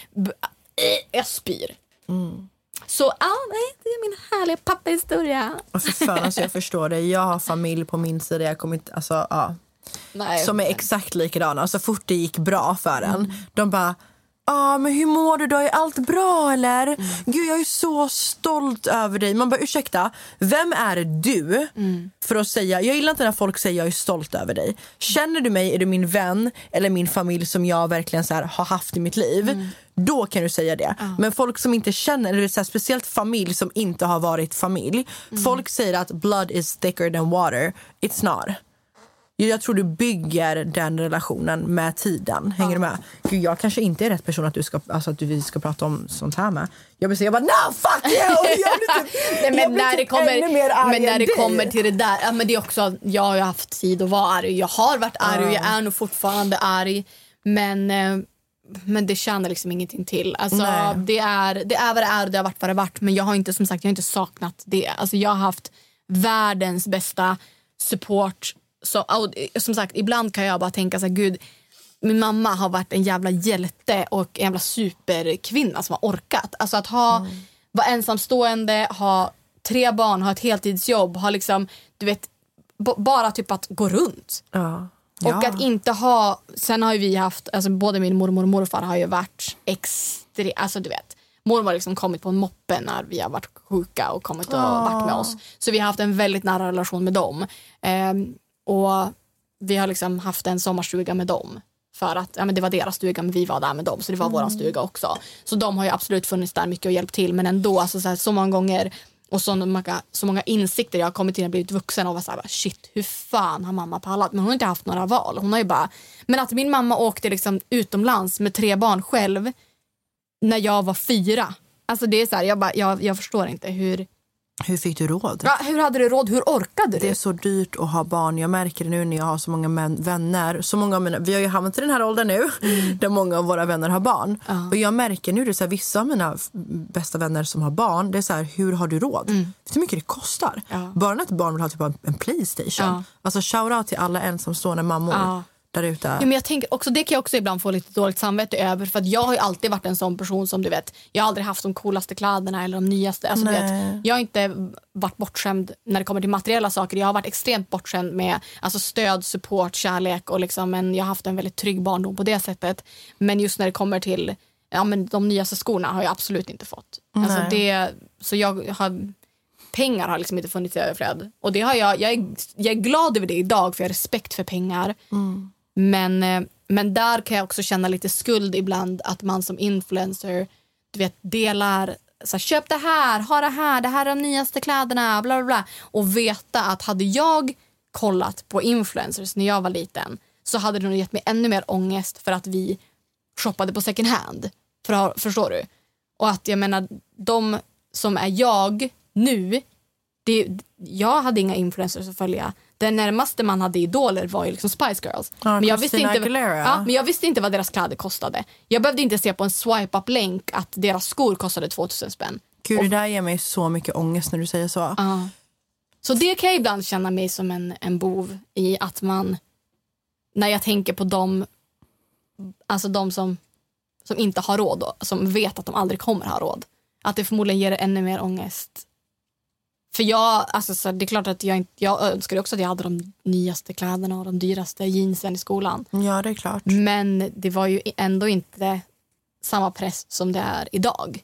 Speaker 5: jag spyr. Mm. Så ja, nej, det är min härliga pappahistoria.
Speaker 6: Och för fan, alltså, jag förstår det. Jag har familj på min sida. Jag kommer inte, alltså, ja.
Speaker 5: Nej,
Speaker 6: som är exakt likadana. Alltså fort det gick bra för en. Mm. De bara, ah, men hur mår du då? Är allt bra eller? Mm. Gud, jag är så stolt över dig. Man bara, ursäkta, vem är du mm. för att säga, jag gillar inte när folk säger jag är stolt över dig. Känner du mig, är du min vän eller min familj som jag verkligen så här, har haft i mitt liv? Mm. Då kan du säga det. Mm. Men folk som inte känner, eller så här, speciellt familj som inte har varit familj. Mm. Folk säger att blood is thicker than water. It's not. Jag tror du bygger den relationen med tiden. Hänger ja. du med? Gud, jag kanske inte är rätt person att du ska, alltså att vi ska prata om sånt här med. Jag vill säga, jag bara, no, fuck you! Jag blir typ,
Speaker 5: Nej, men
Speaker 6: jag blir
Speaker 5: när
Speaker 6: typ
Speaker 5: det kommer, men när det
Speaker 6: dig.
Speaker 5: kommer till det där, ja, men det är också, jag har ju haft tid att vara arg. Jag har varit arg och jag är nog fortfarande arg. Men, men det känner liksom ingenting till. Alltså, det är, det är vad det är och det har varit vad det har varit. Men jag har inte, som sagt, jag har inte saknat det. Alltså, jag har haft världens bästa support. Så, som sagt, ibland kan jag bara tänka så här, gud, min mamma har varit en jävla hjälte och en jävla superkvinna som har orkat. Alltså att ha, mm. vara ensamstående, ha tre barn, ha ett heltidsjobb, ha liksom, du vet, b- bara typ att gå runt.
Speaker 6: Ja.
Speaker 5: Och
Speaker 6: Ja.
Speaker 5: att inte ha, sen har ju vi haft, alltså både min mormor och morfar har ju varit extra, alltså du vet, mormor har liksom kommit på en moppe när vi har varit sjuka och kommit och
Speaker 6: Ja.
Speaker 5: varit med oss. Så vi har haft en väldigt nära relation med dem. Ehm, Och vi har liksom haft en sommarstuga med dem. För att ja, men det var deras stuga, men vi var där med dem. Så det var mm. våran stuga också. Så de har ju absolut funnits där mycket och hjälpt till. Men ändå, alltså, så, här, så många gånger och så många, så många insikter jag har kommit till när jag blivit vuxen. Och var så här, shit, hur fan har mamma pallat? Men hon har inte haft några val. Hon har ju bara... Men att min mamma åkte liksom utomlands med tre barn själv när jag var fyra. Alltså det är så här, jag, bara, jag, jag förstår inte hur...
Speaker 6: Hur fick du råd?
Speaker 5: Ja, hur hade du råd? Hur orkade du?
Speaker 6: Det är så dyrt att ha barn. Jag märker det nu när jag har så många män, vänner. Så många av mina, vi har ju hamnat i den här åldern nu mm. där många av våra vänner har barn. Uh. Och jag märker nu, det är så här, vissa av mina bästa vänner som har barn, det är så här, hur har du råd? Mm. Vet du hur mycket det kostar? Uh. Bara när ett barn vill ha typ en, en Playstation. Uh. Alltså shoutout till alla ensamstående mammor. Uh. Där ute.
Speaker 5: Ja, men jag tänker också, det kan jag också ibland få lite dåligt samvete över. För att jag har ju alltid varit en sån person som du vet, jag har aldrig haft de coolaste kläderna eller de nyaste. Alltså, du vet, jag har inte varit bortskämd när det kommer till materiella saker. Jag har varit extremt bortskämd med alltså, stöd, support, kärlek. Och liksom, men jag har haft en väldigt trygg barndom på det sättet. Men just när det kommer till ja, men de nyaste skorna har jag absolut inte fått. Alltså, det, så jag har... Pengar har liksom inte funnits i överflöd. Och det har jag, jag, är, jag är glad över det idag för jag har respekt för pengar. Mm. Men, men där kan jag också känna lite skuld ibland att man som influencer du vet, delar så här, köp det här, ha det här, det här är de nyaste kläderna, bla bla bla. Och veta att hade jag kollat på influencers när jag var liten så hade det nog gett mig ännu mer ångest för att vi shoppade på second hand. För, förstår du? Och att jag menar, de som är jag nu, det, jag hade inga influencers att följa. Den närmaste man hade idoler var ju liksom Spice Girls.
Speaker 6: Ja,
Speaker 5: men, jag visste inte,
Speaker 6: ja,
Speaker 5: men jag visste inte vad deras kläder kostade. Jag behövde inte se på en swipe-up-länk att deras skor kostade tvåtusen spänn.
Speaker 6: Gud, det där ger mig så mycket ångest när du säger så.
Speaker 5: Ja. Så det kan jag ibland känna mig som en, en bov i att man, när jag tänker på dem, alltså de som, som inte har råd, som vet att de aldrig kommer ha råd, att det förmodligen ger ännu mer ångest För jag, alltså, så det är klart att jag, inte, jag önskar också att jag hade de nyaste kläderna och de dyraste jeansen i skolan.
Speaker 6: Ja, det är klart.
Speaker 5: Men det var ju ändå inte samma press som det är idag.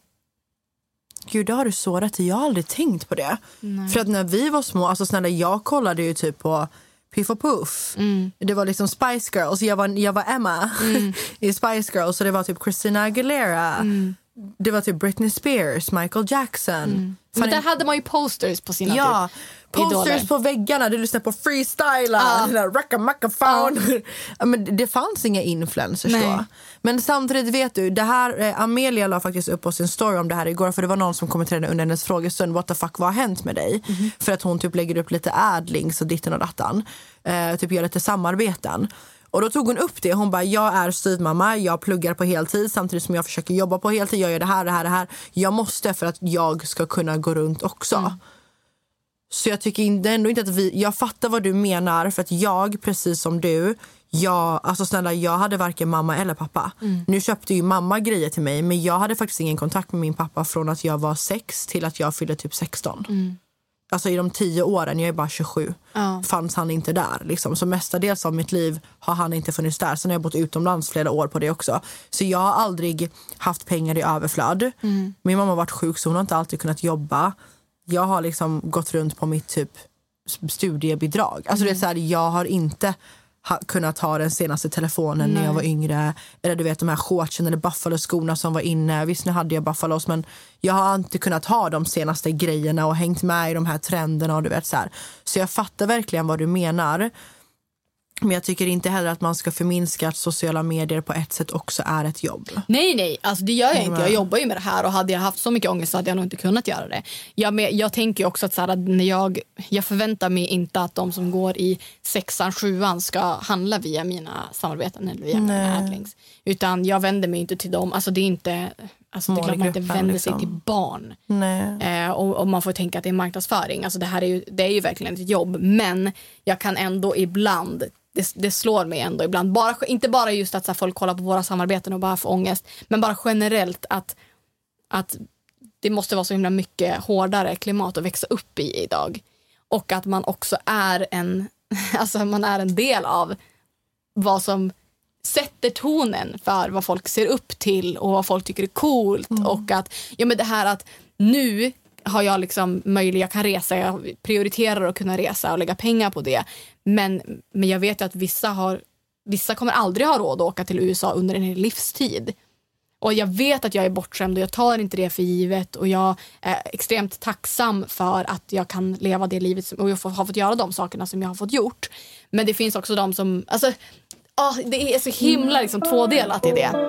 Speaker 6: Gud, det har du så rätt i. Jag har aldrig tänkt på det.
Speaker 5: Nej.
Speaker 6: För att när vi var små, alltså snälla, jag kollade ju typ på Piff och Puff. Mm. Det var liksom Spice Girls. Jag var, jag var Emma mm. i Spice Girls. Så det var typ Christina Aguilera. Mm. Det var typ Britney Spears, Michael Jackson.
Speaker 5: Mm. Men där hade man ju posters på sina
Speaker 6: ja,
Speaker 5: typ
Speaker 6: posters
Speaker 5: idoler.
Speaker 6: På väggarna. Du lyssnade på Freestyler.
Speaker 5: Ah.
Speaker 6: Den där Rackamackafound. Ah. Men det fanns inga influencers
Speaker 5: Nej.
Speaker 6: då. Men samtidigt vet du, det här, eh, Amelia la faktiskt upp på sin story om det här igår. För det var någon som kommenterade under hennes frågestund. What the fuck, vad har hänt med dig? Mm-hmm. För att hon typ lägger upp lite adlinks och ditten och dattan. Eh, typ gör lite samarbeten. Och då tog hon upp det. Hon bara, jag är styvmamma, jag pluggar på heltid samtidigt som jag försöker jobba på heltid. Jag gör det här, det här, det här. Jag måste för att jag ska kunna gå runt också. Mm. Så jag tycker ändå inte att vi... Jag fattar vad du menar, för att jag, precis som du... Jag, alltså snälla, jag hade varken mamma eller pappa. Mm. Nu köpte ju mamma grejer till mig, men jag hade faktiskt ingen kontakt med min pappa från att jag var sex till att jag fyllde typ sexton. Mm. Alltså i de tio åren, jag är bara tjugosju, ja. Fanns han inte där. Liksom. Så mestadels av mitt liv har han inte funnits där. Sen har jag bott utomlands flera år på det också. Så jag har aldrig haft pengar i överflöd. Mm. Min mamma har varit sjuk så hon har inte alltid kunnat jobba. Jag har liksom gått runt på mitt typ studiebidrag. Alltså mm. det är så här, jag har inte... ha, kunnat ha den senaste telefonen Nej. När jag var yngre. Eller du vet de här shortsen eller Buffalo-skorna som var inne. Visst, nu hade jag Buffalos, men jag har inte kunnat ha de senaste grejerna och hängt med i de här trenderna och du vet så här. Så jag fattar verkligen vad du menar. Men jag tycker inte heller att man ska förminska att sociala medier på ett sätt också är ett jobb.
Speaker 5: Nej, nej. Alltså det gör jag inte. Jag jobbar ju med det här och hade jag haft så mycket ångest så hade jag nog inte kunnat göra det. Jag, men, jag tänker också att, så här, när jag, jag förväntar mig inte att de som går i sexan, sjuan ska handla via mina samarbeten eller via nej. Mina adlinks. Utan jag vänder mig inte till dem. Alltså det är inte... Alltså det är klart man inte vänder liksom. sig till barn. Eh, och, och man får tänka att det är marknadsföring. Alltså det här är ju, det är ju verkligen ett jobb. Men jag kan ändå ibland... Det, det slår mig ändå ibland. Bara, inte bara just att så här, folk kollar på våra samarbeten och bara får ångest. Men bara generellt att, att det måste vara så himla mycket hårdare klimat att växa upp i idag. Och att man också är en, alltså man är en del av vad som sätter tonen för vad folk ser upp till och vad folk tycker är coolt. Mm. Och att, ja men det här att nu har jag liksom möjlighet, jag kan resa, jag prioriterar att kunna resa och lägga pengar på det. Men, men jag vet ju att vissa har vissa kommer aldrig ha råd att åka till U S A under en hel livstid. Och jag vet att jag är bortskämd och jag tar inte det för givet och jag är extremt tacksam för att jag kan leva det livet och jag har fått göra de sakerna som jag har fått gjort. Men det finns också de som, alltså, åh, det är så himla liksom tvådelat i det.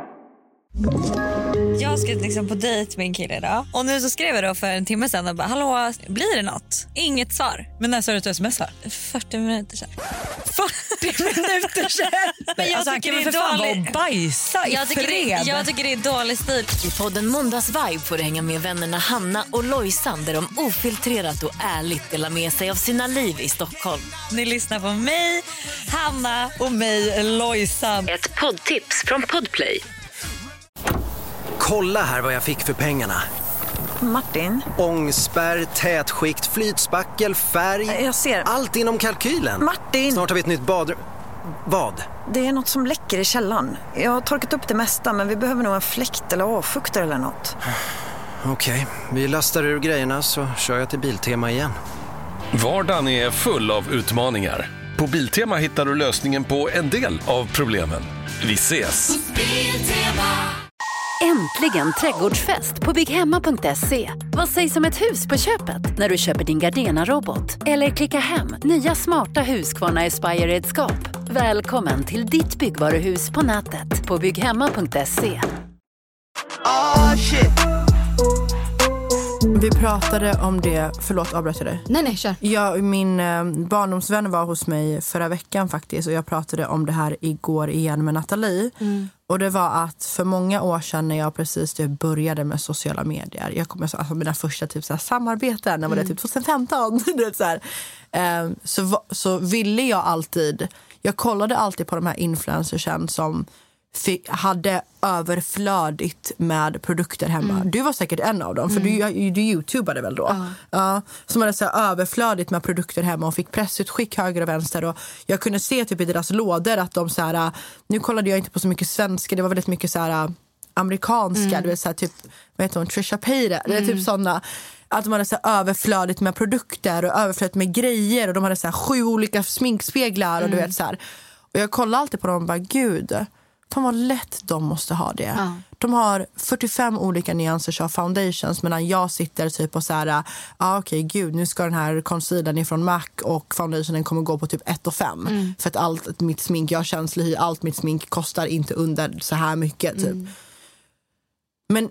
Speaker 7: Jag ska liksom på dejt med en kille idag. Och nu så skrev jag då för en timme sedan och bara, hallå, blir det något? Inget svar.
Speaker 8: Men när sa du att du smsar?
Speaker 7: fyrtio minuter sedan.
Speaker 8: fyrtio minuter sedan? Men jag alltså, tycker det är för fan dålig... bajsa i
Speaker 7: jag tycker, det, jag tycker det är dålig stil.
Speaker 3: I podden Måndags Vibe får du hänga med vännerna Hanna och Lojsan där de ofiltrerat och ärligt delar med sig av sina liv i Stockholm.
Speaker 7: Ni lyssnar på mig, Hanna och mig, Lojsan.
Speaker 3: Ett poddtips från Podplay.
Speaker 11: Kolla här vad jag fick för pengarna.
Speaker 12: Martin?
Speaker 11: Ångspärr, tätskikt, flytspackel, färg.
Speaker 12: Jag ser.
Speaker 11: Allt inom kalkylen.
Speaker 12: Martin!
Speaker 11: Snart har vi ett nytt badrum. Vad?
Speaker 12: Det är något som läcker i källaren. Jag har torkat upp det mesta, men vi behöver nog en fläkt eller avfuktare eller något.
Speaker 11: Okej, okay. Vi lastar ur grejerna så kör jag till Biltema igen.
Speaker 10: Vardagen är full av utmaningar. På Biltema hittar du lösningen på en del av problemen. Vi ses!
Speaker 1: Äntligen trädgårdsfest på bygghemma punkt se. Vad sägs om ett hus på köpet när du köper din Gardena-robot? Eller klicka hem nya smarta Husqvarna Aspire-redskap. Välkommen till ditt byggvaruhus på nätet på bygghemma punkt se.
Speaker 4: Oh, shit.
Speaker 6: Vi pratade om det, förlåt avbröt jag dig.
Speaker 5: Nej, nej, kör.
Speaker 6: Jag, min eh, barndomsvän var hos mig förra veckan faktiskt och jag pratade om det här igår igen med Nathalie. Mm. Och det var att för många år sedan när jag precis typ började med sociala medier, jag kommer så alltså mina första typ så här samarbeten när var det mm. typ tjugohundrafemton det så här, eh, så så ville jag alltid, jag kollade alltid på de här influencersen som fick, hade överflödigt med produkter hemma.
Speaker 5: Mm.
Speaker 6: Du var säkert en av dem, för
Speaker 5: Mm.
Speaker 6: du, du youtubade väl då?
Speaker 5: Ja.
Speaker 6: Ja, som hade så här överflödigt med produkter hemma och fick pressutskick höger och vänster. Och jag kunde se typ i deras lådor att de så här, nu kollade jag inte på så mycket svenska, det var väldigt mycket så här amerikanska,
Speaker 5: Mm.
Speaker 6: du vet så här, typ, vad heter hon, Trisha Paytas, det är
Speaker 5: Mm.
Speaker 6: typ sådana. Att de hade så här överflödigt med produkter och överflödigt med grejer, och de hade så här sju olika sminkspeglar och
Speaker 5: Mm.
Speaker 6: du vet så här. Och jag kollade alltid på dem och bara, gud, de var lätt de måste ha det.
Speaker 5: Ja.
Speaker 6: De har fyrtiofem olika nyanser av foundations, medan jag sitter typ och så här, ja ah, okej okay, gud, nu ska den här concealern ifrån MAC och foundationen kommer gå på typ ett och fem.
Speaker 5: Mm.
Speaker 6: För att allt mitt smink, jag har känslig hy, allt mitt smink kostar inte under så här mycket typ.
Speaker 5: Mm.
Speaker 6: Men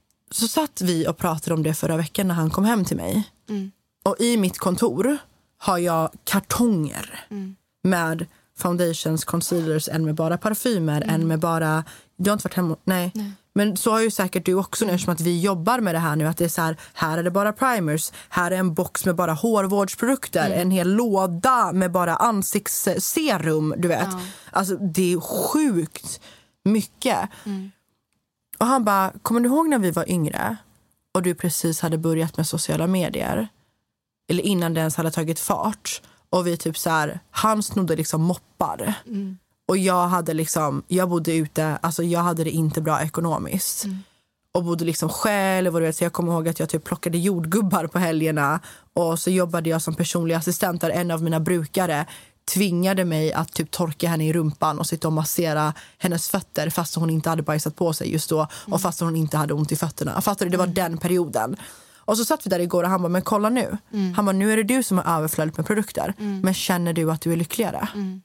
Speaker 6: så satt vi och pratade om det förra veckan när han kom hem till mig.
Speaker 5: Mm.
Speaker 6: Och i mitt kontor har jag kartonger
Speaker 5: Mm.
Speaker 6: med foundations, concealers, en med bara parfymer,
Speaker 5: Mm.
Speaker 6: en med bara... Du har inte varit hemma? Nej.
Speaker 5: Nej.
Speaker 6: Men så har ju säkert du också nu, eftersom att vi jobbar med det här nu, att det är så här, här är det bara primers, här är en box med bara hårvårdsprodukter,
Speaker 5: Mm.
Speaker 6: en hel låda med bara ansiktsserum, du vet.
Speaker 5: Ja.
Speaker 6: Alltså det är sjukt mycket.
Speaker 5: Mm.
Speaker 6: Och han bara, kommer du ihåg när vi var yngre och du precis hade börjat med sociala medier? Eller innan det ens hade tagit fart. Och vi typ så här, han snodde liksom moppar.
Speaker 5: Mm.
Speaker 6: Och jag hade liksom, jag bodde ute, alltså jag hade det inte bra ekonomiskt.
Speaker 5: Mm.
Speaker 6: Och bodde liksom själv, och du vet, så jag kommer ihåg att jag typ plockade jordgubbar på helgerna. Och så jobbade jag som personlig assistent där en av mina brukare tvingade mig att typ torka henne i rumpan och sitta och massera hennes fötter fast hon inte hade bajsat på sig just då.
Speaker 5: Mm.
Speaker 6: Och fast hon inte hade ont i fötterna. Fattar du? Det var den perioden. Och så satt vi där igår och han bara, men kolla nu.
Speaker 5: Mm.
Speaker 6: Han bara, nu är det du som har överflödigt med produkter.
Speaker 5: Mm.
Speaker 6: Men känner du att du är lyckligare?
Speaker 5: Mm.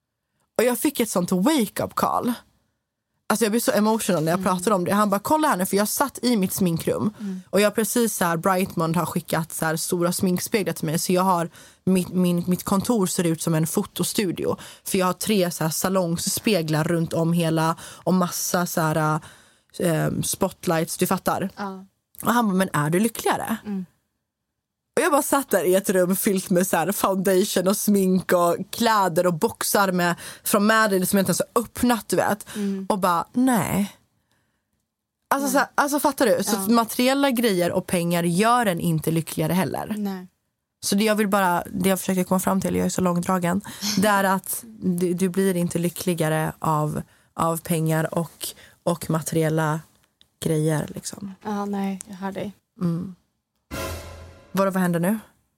Speaker 6: Och jag fick ett sånt wake-up call. Alltså jag blir så emotional när jag
Speaker 5: Mm.
Speaker 6: pratar om det. Han bara, kolla här nu, för jag satt i mitt sminkrum.
Speaker 5: Mm.
Speaker 6: Och jag precis så här, Brightmond har skickat så här stora sminkspeglar till mig. Så jag har, mitt, min, mitt kontor ser ut som en fotostudio. För jag har tre så här salongsspeglar runt om hela, och massa så här um, spotlights, du fattar.
Speaker 5: Ja.
Speaker 6: Och han bara, men är du lyckligare?
Speaker 5: Mm.
Speaker 6: Och jag bara satt där i ett rum fyllt med så här foundation och smink och kläder och boxar med, från Madrid som jag inte ens har öppnat, du vet.
Speaker 5: Mm.
Speaker 6: Och bara, nej. Alltså,
Speaker 5: nej.
Speaker 6: Så här, alltså fattar du? Så
Speaker 5: Ja.
Speaker 6: materiella grejer och pengar gör en inte lyckligare heller.
Speaker 5: Nej.
Speaker 6: Så det jag vill bara, det jag försöker komma fram till, jag är så långdragen, det är att du, du blir inte lyckligare av, av pengar och, och materiella grejer liksom.
Speaker 5: Ja, nej, jag hör dig.
Speaker 6: Mm. Vad, vad händer nu?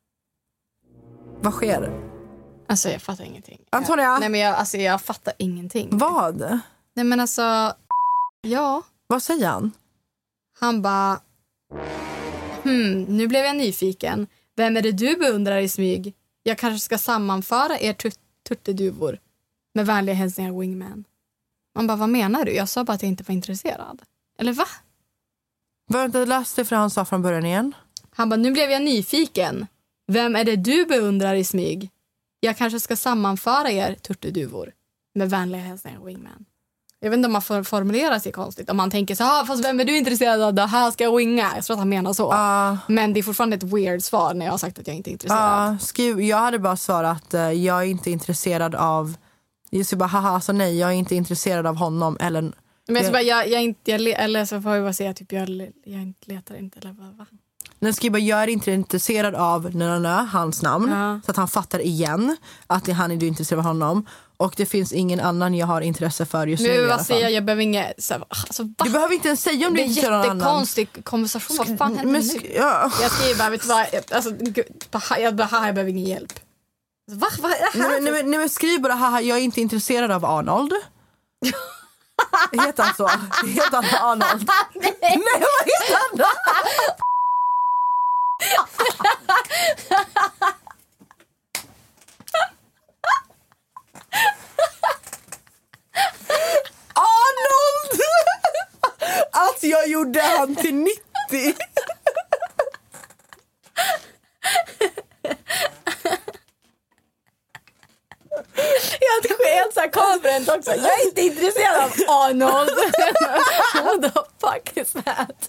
Speaker 6: Vad sker?
Speaker 5: Alltså jag fattar ingenting.
Speaker 6: Antonia?
Speaker 5: Nej men jag, alltså, jag fattar ingenting.
Speaker 6: Vad?
Speaker 5: Nej men alltså, ja.
Speaker 6: Vad säger han?
Speaker 5: Han bara, hmm, nu blev jag nyfiken. Vem är det du beundrar i smyg? Jag kanske ska sammanföra er tut- turteduvor. Med vänliga hälsningar, Wingman. Man bara, vad menar du? Jag sa bara att jag inte var intresserad. Eller va?
Speaker 6: Var du inte läst det för han sa från början igen?
Speaker 5: Han bara, nu blev jag nyfiken. Vem är det du beundrar i smyg? Jag kanske ska sammanföra er turteduvor. Med vänliga hälsningar, Wingman. Jag vet inte om man får formulera sig konstigt. Om man tänker så här, fast vem är du intresserad av? Det här ska jag winga. Jag tror att han menar så.
Speaker 6: Uh,
Speaker 5: Men det är fortfarande ett weird svar när jag har sagt att jag inte är intresserad.
Speaker 6: Uh, skriv, jag hade bara svarat, uh, jag är inte intresserad av... Jag skulle bara, haha, alltså nej, jag är inte intresserad av honom. Eller,
Speaker 5: Men jag ska bara, jag, jag inte, jag le, eller så får jag bara säga typ, jag, jag inte letar inte, eller vad, va?
Speaker 6: Den skriver, jag är inte intresserad av nö, nö, nö, hans namn.
Speaker 5: Ja.
Speaker 6: Så att han fattar igen att det, han är du intresserad av honom. Och det finns ingen annan jag har intresse för just nu i
Speaker 5: Men
Speaker 6: alla
Speaker 5: vad
Speaker 6: fall.
Speaker 5: säger jag? Jag behöver inget... Så, alltså, va?
Speaker 6: Du behöver inte ens säga om du
Speaker 5: Det är
Speaker 6: inte intresserad av någon annan.
Speaker 5: jättekonstig konversation. Vad fan händer
Speaker 6: Men
Speaker 5: nu?
Speaker 6: sk- ja.
Speaker 5: Jag skriver bara, vet du vad? Alltså, gud, bara, jag, bara, jag behöver ingen hjälp. Va? Va?
Speaker 6: Nej, men, nej, men, nej men skriv bara, haha, jag är inte intresserad av Arnold. Heter han så? Heter han Arnold?
Speaker 5: Nej.
Speaker 6: Nej, vad heter han då? Arnold! Att jag gjorde han till nittio.
Speaker 5: Helt, helt såhär confident också. Jag är inte intresserad av Arnold. What the fuck is that?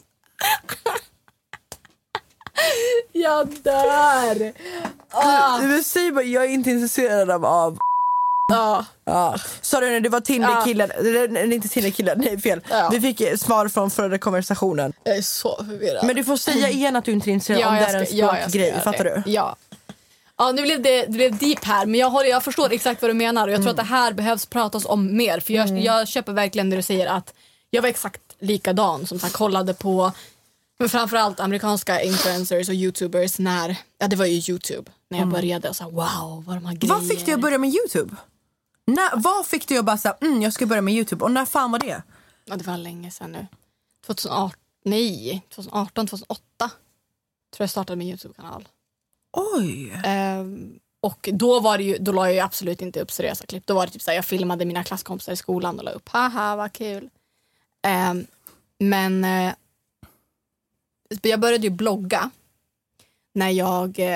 Speaker 5: Jag dör.
Speaker 6: Ah. Du, du säger bara, jag är inte intresserad av, av
Speaker 5: Ja.
Speaker 6: Ja. Sorry, det var Tinder-killen. Ja. Inte Tinder-killen, nej fel. Ja. Vi fick svar från förra konversationen.
Speaker 5: Jag är så förvirrad.
Speaker 6: Men du får säga igen att du inte är intresserad
Speaker 5: ja,
Speaker 6: om det är en
Speaker 5: språkgrej.
Speaker 6: Ja, fattar
Speaker 5: det.
Speaker 6: du?
Speaker 5: Ja. Ja, nu blev det, det blev deep här. Men jag, har, jag förstår exakt vad du menar. Och jag tror mm. att det här behövs pratas om mer. För jag, mm. jag köper verkligen när du säger att jag var exakt likadan. Som sagt, kollade på men framförallt amerikanska influencers och youtubers när, ja det var ju YouTube. När jag mm. började och sa wow, vad de här grejer.
Speaker 6: Vad fick du att börja med YouTube? När, vad fick du att bara säga, mm, jag ska börja med YouTube? Och när fan var det?
Speaker 5: Ja, det var länge sedan nu. tjugoarton, nej, tjugoarton, tjugohundraåtta tror jag startade min YouTube-kanal.
Speaker 6: Oj!
Speaker 5: Um, och då var det ju, då la jag ju absolut inte upp seriösa klipp. Då var det typ såhär, jag filmade mina klasskompisar i skolan och la upp. Haha, vad kul. Um, men uh, jag började ju blogga när jag uh,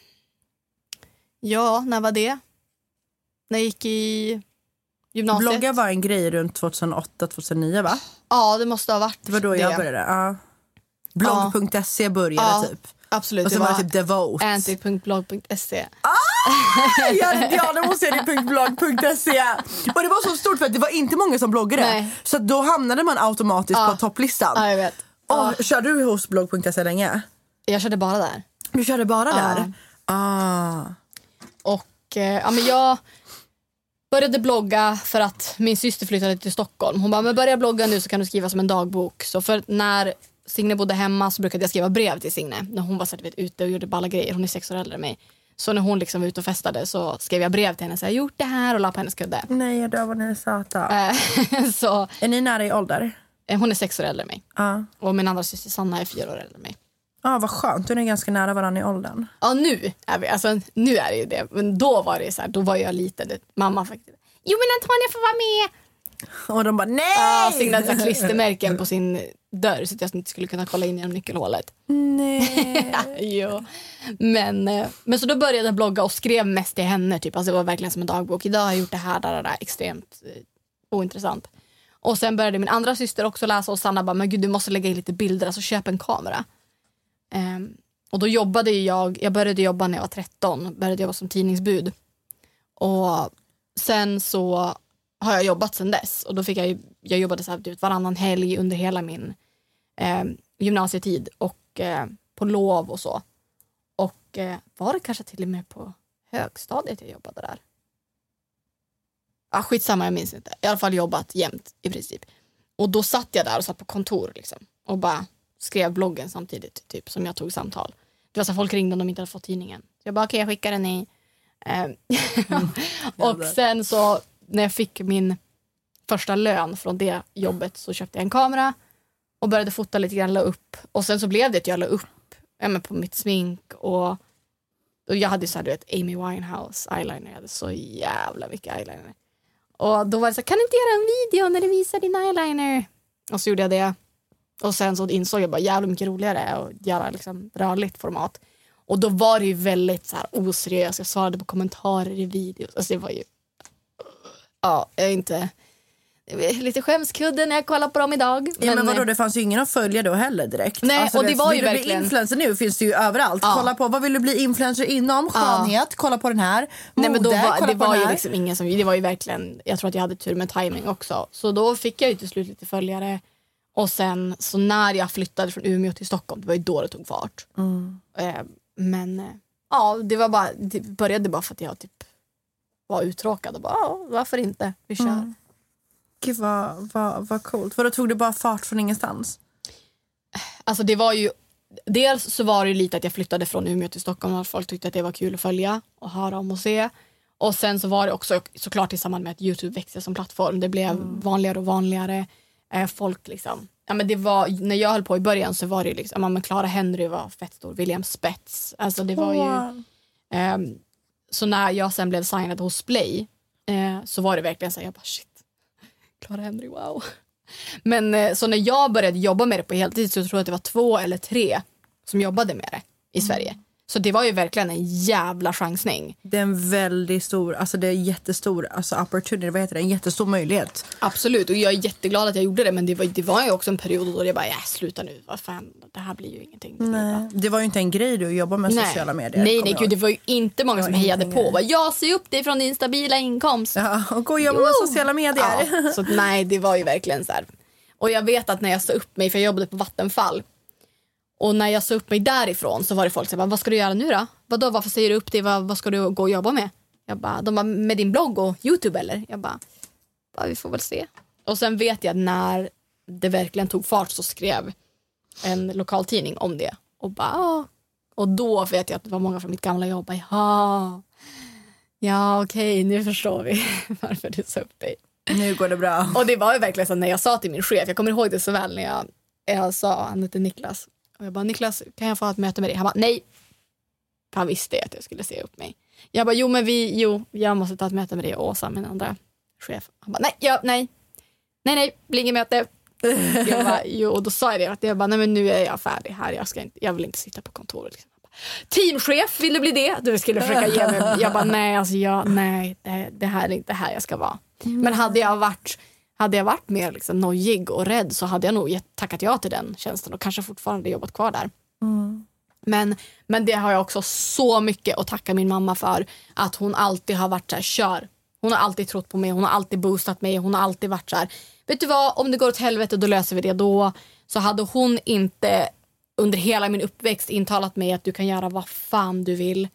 Speaker 5: ja, när var det? När jag gick i gymnasiet.
Speaker 6: Blogga var en grej runt tjugohundraåtta tjugohundraniu va?
Speaker 5: Ja, det måste ha varit
Speaker 6: det. var då
Speaker 5: det.
Speaker 6: jag började, ja. Blogg punkt se började ja, typ.
Speaker 5: Absolut.
Speaker 6: Och så
Speaker 5: det
Speaker 6: var
Speaker 5: var
Speaker 6: det typ Devote.
Speaker 5: anti punkt blogg punkt se.
Speaker 6: Ah! ja, ja, det måste jag det. .blogg punkt se. Och det var så stort för att det var inte många som bloggade. Nej. Så då hamnade man automatiskt ah. på topplistan.
Speaker 5: Ja, jag vet.
Speaker 6: Ah. Och, körde du hos blogg punkt se länge?
Speaker 5: Jag körde bara där.
Speaker 6: Du körde bara
Speaker 5: ah.
Speaker 6: där? Ah.
Speaker 5: Och eh, ja, men jag började blogga för att min syster flyttade till Stockholm. Hon bara, men börja blogga nu så kan du skriva som en dagbok. Så för när Signe bodde hemma så brukade jag skriva brev till Signe. När hon var så att, vet, ute och gjorde balla grejer. Hon är sex år äldre än mig. Så när hon liksom var ute och festade så skrev jag brev till henne. Så jag har gjort det här och la på hennes kudde.
Speaker 6: Nej, jag dör vad ni är söta.
Speaker 5: så,
Speaker 6: är ni nära i ålder?
Speaker 5: Hon är sex år äldre än mig.
Speaker 6: Uh.
Speaker 5: Och min andra syster Sanna är fyra år äldre än mig.
Speaker 6: Ja, ah, vad skönt. Du är ganska nära varandra i åldern.
Speaker 5: Ja, nu är vi. Alltså, nu är det ju det. Men då var det så här, då var jag liten. Mamma faktiskt. Jo, men Antonia får vara med.
Speaker 6: Och de bara, nej!
Speaker 5: Ja, signade klistermärken på sin dörr så att jag inte skulle kunna kolla in genom nyckelhålet.
Speaker 6: Nej.
Speaker 5: jo. Men, men så då började jag blogga och skrev mest till henne. Typ. Alltså det var verkligen som en dagbok. Idag har jag gjort det här, där, där, där. Extremt eh, ointressant. Och sen började min andra syster också läsa och Sanna bara, men gud du måste lägga in lite bilder, alltså köp en kamera. Um, och då jobbade jag, jag började jobba när jag var tretton, började jobba som tidningsbud. Och sen så har jag jobbat sen dess. Och då fick jag, jag jobbade så här typ varannan helg under hela min eh, gymnasietid och eh, på lov och så. Och eh, var det kanske till och med på högstadiet jag jobbade där? Ja, skitsamma, jag minns inte. I alla fall jobbat jämt i princip. Och då satt jag där och satt på kontor liksom. Och bara skrev bloggen samtidigt typ som jag tog samtal. Det var så folk ringde om de inte hade fått tidningen. Så jag bara okej, okay, jag skickar den i. Mm. och sen så när jag fick min första lön från det jobbet så köpte jag en kamera och började fota lite grann, la upp. Och sen så blev det att jag la upp ja, men på mitt smink och, och jag hade så här, du vet, Amy Winehouse eyeliner. Jag hade så jävla mycket eyeliner. Och då var det så, kan du inte göra en video när du visar din eyeliner? Och så gjorde jag det. Och sen så insåg jag bara jävla mycket roligare att göra liksom rörligt format. Och då var det ju väldigt så här oseriöst. Jag svarade på kommentarer i videos. Alltså det var ju... Ja, jag är inte... Lite skämskudde när jag kollar på dem idag.
Speaker 6: Ja, men, men vadå, det fanns ju ingen att följa då heller direkt.
Speaker 5: Nej,
Speaker 6: alltså,
Speaker 5: och det var
Speaker 6: vill
Speaker 5: ju
Speaker 6: du
Speaker 5: verkligen...
Speaker 6: bli influencer nu finns det ju överallt. Ja. Kolla på, vad vill du bli influencer inom? Skönhet, ja. Kolla på den här. Mode,
Speaker 5: nej, men då var, det var ju
Speaker 6: här.
Speaker 5: liksom ingen som... Det var ju verkligen... Jag tror att jag hade tur med timing också. Så då fick jag ju till slut lite följare. Och sen så när jag flyttade från Umeå till Stockholm, det var ju då det tog fart.
Speaker 6: Mm.
Speaker 5: Eh, men eh, ja, det var bara... Det började bara för att jag typ var uttråkad. Och bara, ja, varför inte? Vi kör.
Speaker 6: Mm. Gud vad, vad, vad coolt. För då tog det bara fart från ingenstans?
Speaker 5: Alltså det var ju... Dels så var det ju lite att jag flyttade från Umeå till Stockholm och folk tyckte att det var kul att följa och höra om och se. Och sen så var det också såklart i samband med att YouTube växte som plattform. Det blev mm. vanligare och vanligare. Eh, folk liksom... Ja, men det var, när jag höll på i början så var det liksom... Ja, men Clara Henry var fett stor. William Spets. Alltså det var ju...
Speaker 6: Wow.
Speaker 5: Eh, så när jag sen blev signad hos Play eh, så var det verkligen så här, jag bara shit. Clara Henry, wow. Men eh, så när jag började jobba med det på heltid så tror jag att det var två eller tre som jobbade med det i Sverige. Så det var ju verkligen en jävla chansning.
Speaker 6: Det är en väldigt stor, alltså det är jättestor, alltså opportunity, vad heter det? En jättestor möjlighet.
Speaker 5: Absolut, och jag är jätteglad att jag gjorde det, men det var, det var ju också en period då jag bara, ja, sluta nu, vad fan, det här blir ju ingenting.
Speaker 6: Nej, det var ju inte en grej du jobbar med nej. sociala medier.
Speaker 5: Nej, nej, gud, det var ju inte många som hejade på. Bara, jag ser upp dig från din stabila inkomst.
Speaker 6: Ja, och gå och jobba med sociala medier.
Speaker 5: Ja, så nej, det var ju verkligen så här. Och jag vet att när jag sa upp mig, för jag jobbade på Vattenfall, och när jag sa upp mig därifrån så var det folk som bara, vad ska du göra nu då? Vadå, varför säger du upp dig? Vad, vad ska du gå och jobba med? Jag bara, de bara, med din blogg och YouTube eller? Jag bara, vi får väl se. Och sen vet jag att när det verkligen tog fart så skrev en lokaltidning om det. Och bara, och då vet jag att det var många från mitt gamla jobb. Ja, ja okej, nu förstår vi varför du sa upp dig.
Speaker 6: Nu går det bra.
Speaker 5: Och det var ju verkligen så när jag sa till min chef, jag kommer ihåg det så väl när jag, jag sa, han heter Niklas. Och jag bara, Niklas, kan jag få ett möte med dig? Han bara, nej. Han visste att jag skulle se upp mig. Jag bara, jo men vi, jo, jag måste ta ett möte med dig och Åsa, min andra chef. Han bara, nej, ja, nej. Nej, nej, blir inget möte. Jag bara, jo, och då sa jag det. Att jag bara, nej men nu är jag färdig här. Jag, ska inte, jag vill inte sitta på kontoret. Liksom. Teamchef, vill du bli det? Du skulle försöka ge mig. Jag bara, nej, alltså jag, nej, det, det här är inte här jag ska vara. Mm. Men hade jag varit... Hade jag varit mer liksom nojig och rädd så hade jag nog tackat ja till den tjänsten och kanske fortfarande jobbat kvar där. Mm. Men, men det har jag också så mycket att tacka min mamma för. Att hon alltid har varit så här, kör. Hon har alltid trott på mig, hon har alltid boostat mig. Hon har alltid varit så här, vet du vad, om det går åt helvete då löser vi det då. Så hade hon inte under hela min uppväxt intalat mig att du kan göra vad fan du vill.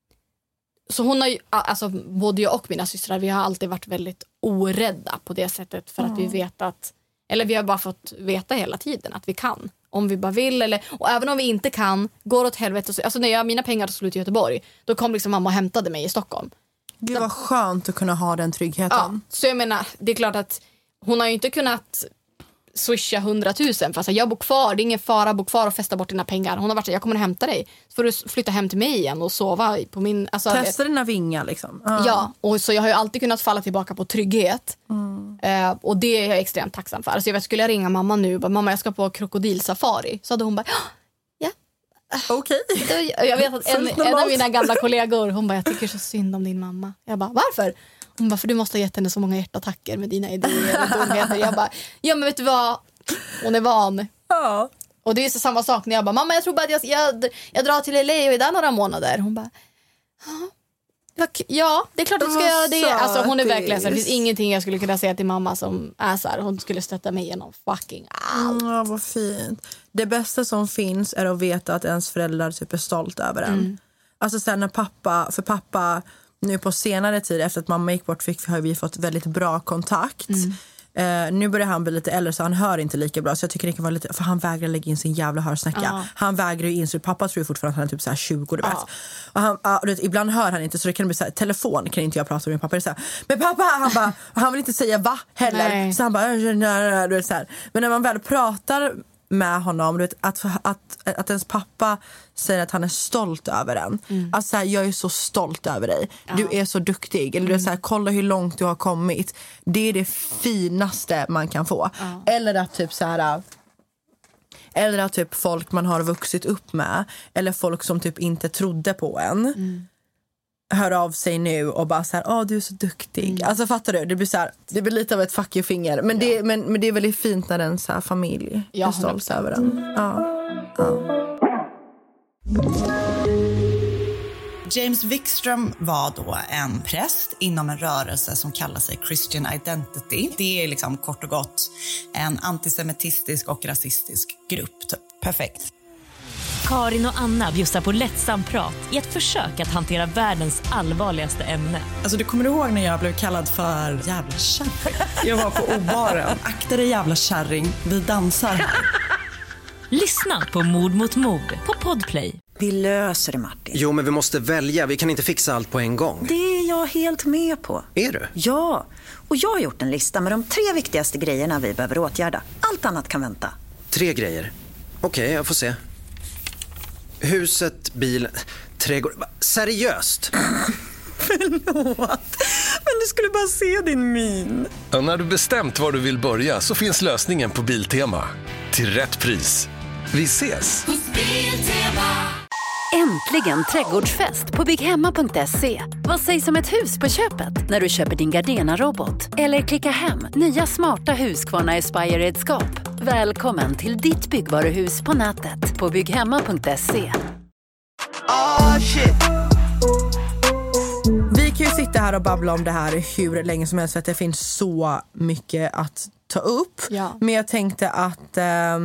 Speaker 5: Så hon har ju, alltså både jag och mina systrar, vi har alltid varit väldigt orädda på det sättet för att mm. vi vet att, eller vi har bara fått veta hela tiden att vi kan, om vi bara vill, eller, och även om vi inte kan, går åt helvete, så, alltså när jag, mina pengar tog slut i Göteborg, då kom liksom mamma och hämtade mig i Stockholm.
Speaker 6: Det var skönt att kunna ha den tryggheten.
Speaker 5: Ja, så jag menar, det är klart att hon har ju inte kunnat swisha hundratusen för alltså, jag bor kvar, det är ingen fara, bo kvar och festa bort dina pengar. Hon har varit så, jag kommer att hämta dig så får du flytta hem till mig igen och sova på min, alltså,
Speaker 6: testa dina vingar liksom.
Speaker 5: Ah. Ja, och så jag har ju alltid kunnat falla tillbaka på trygghet. Mm. Uh, och det är jag extremt tacksam för. Alltså jag vet, skulle jag ringa mamma nu och bara, mamma jag ska på krokodilsafari, så hade hon bara, ja,
Speaker 6: okej.
Speaker 5: Okay. Jag vet att en, en av mina gamla kollegor, hon bara, jag tycker så synd om din mamma. Jag bara, varför? Hon bara, för du måste ha gett henne så många hjärtattacker med dina idéer och dumheter. Jag bara, ja men vet du vad? Hon är van.
Speaker 6: Ja.
Speaker 5: Och det är så samma sak när jag bara, mamma jag tror bara att jag, jag, jag drar till L A och är där några månader. Hon bara, ja det är klart att du ska göra det. Alltså hon är verkligen så, det finns ingenting jag skulle kunna säga till mamma som är så här, hon skulle stötta mig genom fucking allt.
Speaker 6: Ja, vad fint. Det bästa som finns är att veta att ens föräldrar typ är stolt över en. Mm. Alltså sen när pappa, för pappa nu på senare tid efter att mamma gick bort fick, har vi fått väldigt bra kontakt. Mm. Uh, nu börjar han bli lite äldre så han hör inte lika bra, så jag tycker det kan vara lite, för han vägrar lägga in sin jävla hörsnäcka. Uh. Han vägrar ju in, så pappa tror ju fortfarande att han är typ så här tjugo, du vet. Uh. Och han, uh, du vet, ibland hör han inte, så det kan bli så här, telefon kan inte jag prata med min pappa, det är så här, men pappa, han bara, han vill inte säga va heller. Nej. Så han bara, du vet så här. Men när man väl pratar med honom, du vet, att, att, att ens pappa säger att han är stolt över en. Mm. Alltså så här, jag är så stolt över dig. Ja. Du är så duktig. Eller mm. du är så här, kolla hur långt du har kommit. Det är det finaste man kan få. Ja. Eller att typ så här, eller att typ folk man har vuxit upp med, eller folk som typ inte trodde på en. Mm. Hör av sig nu och bara så här, åh du är så duktig. Mm. Alltså fattar du? Det blir så här, det blir lite av ett fuck you finger. Men, ja. det, men, men det är väldigt fint när en så här familj ja, är stolt över den. Ja. Ja.
Speaker 2: James Wikström var då en präst inom en rörelse som kallar sig Christian Identity. Det är liksom kort och gott en antisemitistisk och rasistisk grupp. Typ. Perfekt.
Speaker 3: Karin och Anna bjussar på lättsam prat i ett försök att hantera världens allvarligaste ämne.
Speaker 13: Alltså du kommer ihåg när jag blev kallad för jävla kärring? Jag var på O-baren. Akta dig jävla kärring, vi dansar här.
Speaker 3: Lyssna på Mord mot mord på Podplay.
Speaker 12: Vi löser det, Martin.
Speaker 11: Jo, men vi måste välja. Vi kan inte fixa allt på en gång.
Speaker 12: Det är jag helt med på.
Speaker 11: Är du?
Speaker 12: Ja, och jag har gjort en lista med de tre viktigaste grejerna vi behöver åtgärda. Allt annat kan vänta.
Speaker 11: Tre grejer? Okej, okay, jag får se. Huset, bilen, trädgård. Seriöst?
Speaker 12: Förlåt, men du skulle bara se din min.
Speaker 10: Ja, när du bestämt var du vill börja så finns lösningen på Biltema. Till rätt pris. Vi ses!
Speaker 1: Äntligen trädgårdsfest på bygghemma punkt se. Vad sägs om ett hus på köpet när du köper din Gardena-robot? Eller klicka hem nya smarta Husqvarna Aspire-redskap. Välkommen till ditt byggvaruhus på nätet på bygghemma punkt se.
Speaker 4: Oh shit.
Speaker 6: Vi kan ju sitta här och babbla om det här hur länge som helst för att det finns så mycket att ta upp.
Speaker 5: Ja.
Speaker 6: Men jag tänkte att eh,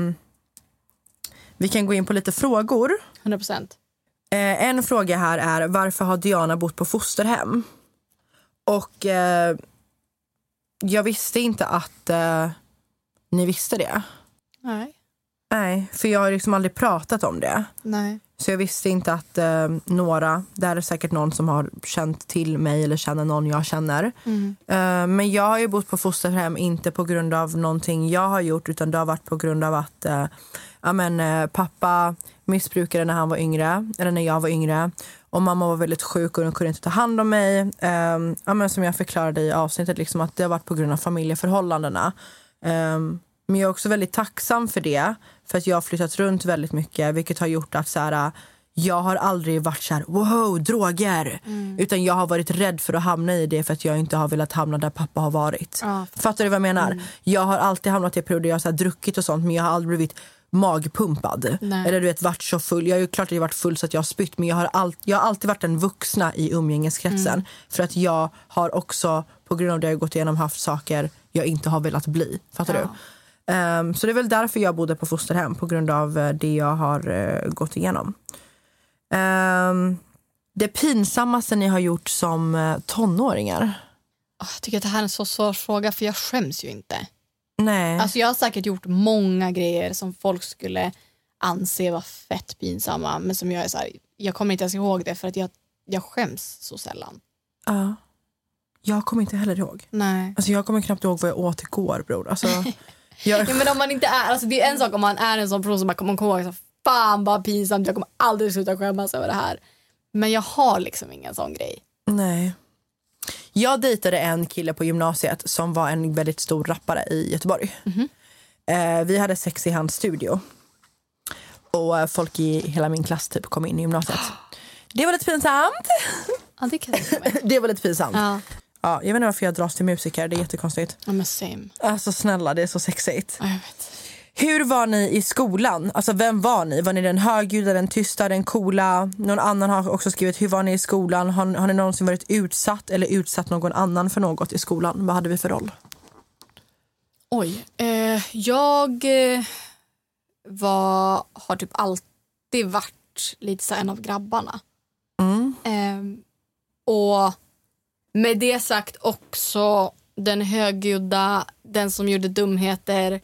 Speaker 6: vi kan gå in på lite frågor.
Speaker 5: hundra procent.
Speaker 6: Eh, en fråga här är, varför har Diana bott på fosterhem? Och eh, jag visste inte att eh, ni visste det.
Speaker 5: Nej.
Speaker 6: Nej, för jag har liksom aldrig pratat om det.
Speaker 5: Nej.
Speaker 6: Så jag visste inte att eh, några, det här är säkert någon som har känt till mig eller känner någon jag känner.
Speaker 5: Mm.
Speaker 6: Eh, men jag har ju bott på fosterhem inte på grund av någonting jag har gjort, utan det har varit på grund av att eh, ja, men, eh, pappa missbrukade när han var yngre, eller när jag var yngre. Och mamma var väldigt sjuk och hon kunde inte ta hand om mig. Eh, ja, men som jag förklarade i avsnittet, liksom, att det har varit på grund av familjeförhållandena. Eh, Men jag är också väldigt tacksam för det. För att jag har flyttat runt väldigt mycket. Vilket har gjort att så här, jag har aldrig varit så här, wow, droger. Mm. Utan jag har varit rädd för att hamna i det. För att jag inte har velat hamna där pappa har varit. Ja. Fattar du vad jag menar? Mm. Jag har alltid hamnat i perioder jag har så här, druckit och sånt. Men jag har aldrig blivit magpumpad. Nej. Eller du vet, varit så full. Jag har ju klart att jag har varit full så att jag har spytt. Men jag har, all, jag har alltid varit den vuxna i umgängeskretsen. Mm. För att jag har också, på grund av det jag har gått igenom, haft saker jag inte har velat bli. Fattar ja. du? Um, så det är väl därför jag bodde på fosterhem, på grund av uh, det jag har uh, gått igenom. Um, det pinsammaste ni har gjort som uh, tonåringar?
Speaker 5: Oh, jag tycker att det här är en så svår fråga, för jag skäms ju inte.
Speaker 6: Nej.
Speaker 5: Alltså jag har säkert gjort många grejer som folk skulle anse var fett pinsamma, men som jag är så här, jag kommer inte ens ihåg det för att jag, jag skäms så sällan.
Speaker 6: Ja. Uh, jag kommer inte heller ihåg.
Speaker 5: Nej.
Speaker 6: Alltså jag kommer knappt ihåg vad jag åt igår, bror. Alltså...
Speaker 5: Jag... Ja, men om man inte är, alltså det är en sak om man är en sån person som man kommer ihåg så fan vad pinsamt, jag kommer aldrig sluta skämmas över det här. Men jag har liksom ingen sån grej.
Speaker 6: Nej. Jag dejtade en kille på gymnasiet som var en väldigt stor rappare i Göteborg. Mm-hmm. eh, Vi hade sex i hans studio. Och folk i hela min klass typ kom in i gymnasiet. Det var lite pinsamt.
Speaker 5: Ja, det kan jag
Speaker 6: Det var lite pinsamt.
Speaker 5: Ja.
Speaker 6: Ja, jag vet inte varför jag dras till musiker, det är jättekonstigt.
Speaker 5: Ja, men same.
Speaker 6: Alltså snälla, det är så sexigt.
Speaker 5: Ja, jag vet.
Speaker 6: Hur var ni i skolan? Alltså vem var ni? Var ni den högljudda, den tysta, den coola? Någon annan har också skrivit, hur var ni i skolan? Har, har ni någonsin varit utsatt eller utsatt någon annan för något i skolan? Vad hade vi för roll?
Speaker 5: Oj, eh, jag eh, var, har typ alltid varit lite så en av grabbarna.
Speaker 6: Mm.
Speaker 5: Eh, och med det sagt också den högljudda, den som gjorde dumheter,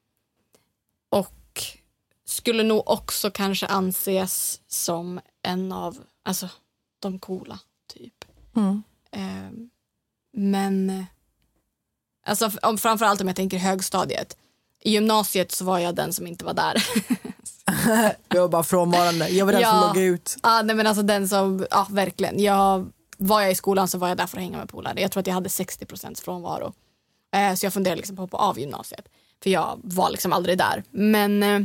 Speaker 5: och skulle nog också kanske anses som en av, alltså de coola typ.
Speaker 6: Mm.
Speaker 5: Eh, men alltså om, framförallt om jag tänker högstadiet. I gymnasiet så var jag den som inte var där.
Speaker 6: Jag var bara frånvarande. Jag var den
Speaker 5: ja,
Speaker 6: som låg ut.
Speaker 5: Ja, nej, men alltså den som, ja verkligen. Jag var jag i skolan så var jag där för att hänga med polare. Jag tror att jag hade sextio procent frånvaro. Eh, så jag funderade liksom på att hoppa av gymnasiet. För jag var liksom aldrig där. Men, eh,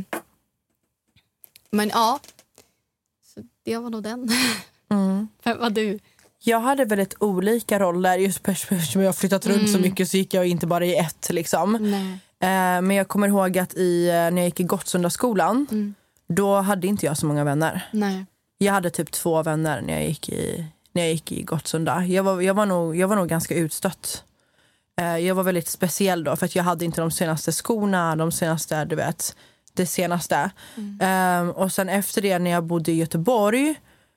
Speaker 5: men ja. Så det var nog den.
Speaker 6: Mm.
Speaker 5: Vem var du?
Speaker 6: Jag hade väldigt olika roller. Just eftersom jag har flyttat runt
Speaker 5: Mm.
Speaker 6: så mycket så gick jag inte bara i ett liksom.
Speaker 5: Nej.
Speaker 6: Eh, men jag kommer ihåg att i, när jag gick i Gottsundaskolan,
Speaker 5: Mm.
Speaker 6: då hade inte jag så många vänner.
Speaker 5: Nej.
Speaker 6: Jag hade typ två vänner när jag gick i, när jag gick i Gottsunda. Jag var, jag var, nog, jag var nog ganska utstött. Eh, jag var väldigt speciell då, för att jag hade inte de senaste skorna, de senaste, du vet, det senaste. Mm. Eh, och sen efter det, när jag bodde i Göteborg,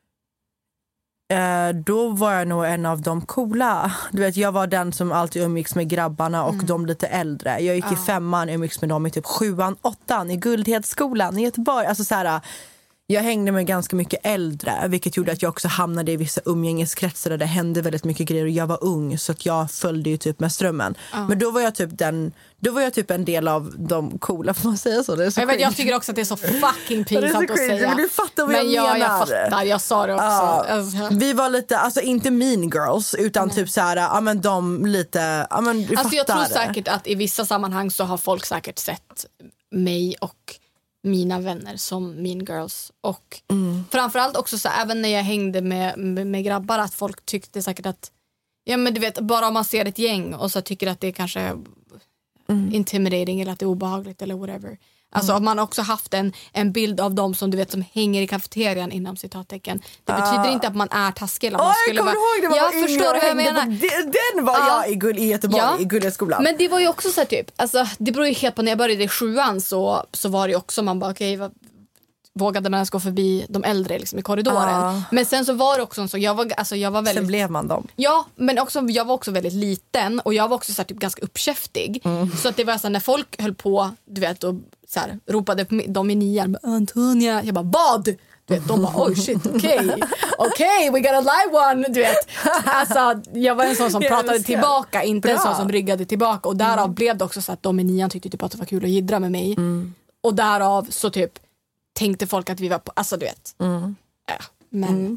Speaker 6: Eh, då var jag nog en av de coola. Du vet, jag var den som alltid umgicks med grabbarna och mm. de lite äldre. Jag gick ah. i femman, umgicks med dem i typ sjuan, åttan i Guldhedsskolan i Göteborg. Alltså så här, jag hängde med ganska mycket äldre, vilket gjorde att jag också hamnade i vissa umgängeskretsar där det hände väldigt mycket grejer och jag var ung, så att jag följde ju typ med strömmen. Ah. Men då var jag typ den, då var jag typ en del av de coola, får man säga så? Det är så
Speaker 5: jag, vet, jag tycker också att det är så fucking pinsamt att säga.
Speaker 6: Men du fattar vad
Speaker 5: men
Speaker 6: jag
Speaker 5: ja,
Speaker 6: menar.
Speaker 5: jag fattar, jag sa det också.
Speaker 6: Ja.
Speaker 5: Alltså.
Speaker 6: Vi var lite, alltså inte mean girls, utan Nej. typ så här, ja men de lite, ja men du
Speaker 5: alltså jag
Speaker 6: fattar.
Speaker 5: tror säkert att i vissa sammanhang så har folk säkert sett mig och mina vänner som mean girls. Och
Speaker 6: mm.
Speaker 5: framförallt också så även när jag hängde med, med, med grabbar att folk tyckte säkert att ja men du vet, bara om man ser ett gäng och så tycker att det är kanske mm. intimidating eller att det är obehagligt eller whatever. Alltså mm. man har också haft en, en bild av dem som du vet som hänger i kafeterian inom citattecken. Det uh. betyder inte att man är taskig eller man
Speaker 6: oh,
Speaker 5: skulle
Speaker 6: jag
Speaker 5: vara.
Speaker 6: Ihåg, det var
Speaker 5: jag förstår hur jag menar.
Speaker 6: Den, den var uh. jag i, gull, i Göteborg ja. i Gullskolan.
Speaker 5: Men det var ju också så här, typ, alltså det beror ju helt på när jag började i sjuan så, så var det ju också man bara okej okay, vågade man ens gå förbi de äldre liksom, i korridoren. Uh. Men sen så var det också en så jag var alltså jag var väldigt
Speaker 6: sen blev man dem.
Speaker 5: Ja, men också jag var också väldigt liten och jag var också så här, typ ganska uppkäftig. Mm. Så att det var så här, när folk höll på, du vet, och så här, ropade på dem i nian, Antonia, jag bara vad? Du vet, de bara oj shit, okej. Okay. Okej, okay, we got a live one, du vet. Alltså, jag var en sån som pratade tillbaka, inte Bra. en sån som ryggade tillbaka och därav mm. blev det också så att de i nian tyckte typ att det var kul att jiddra med mig. Mm. Och därav så typ tänkte folk att vi var på, alltså du vet.
Speaker 6: Mm.
Speaker 5: Ja, men mm.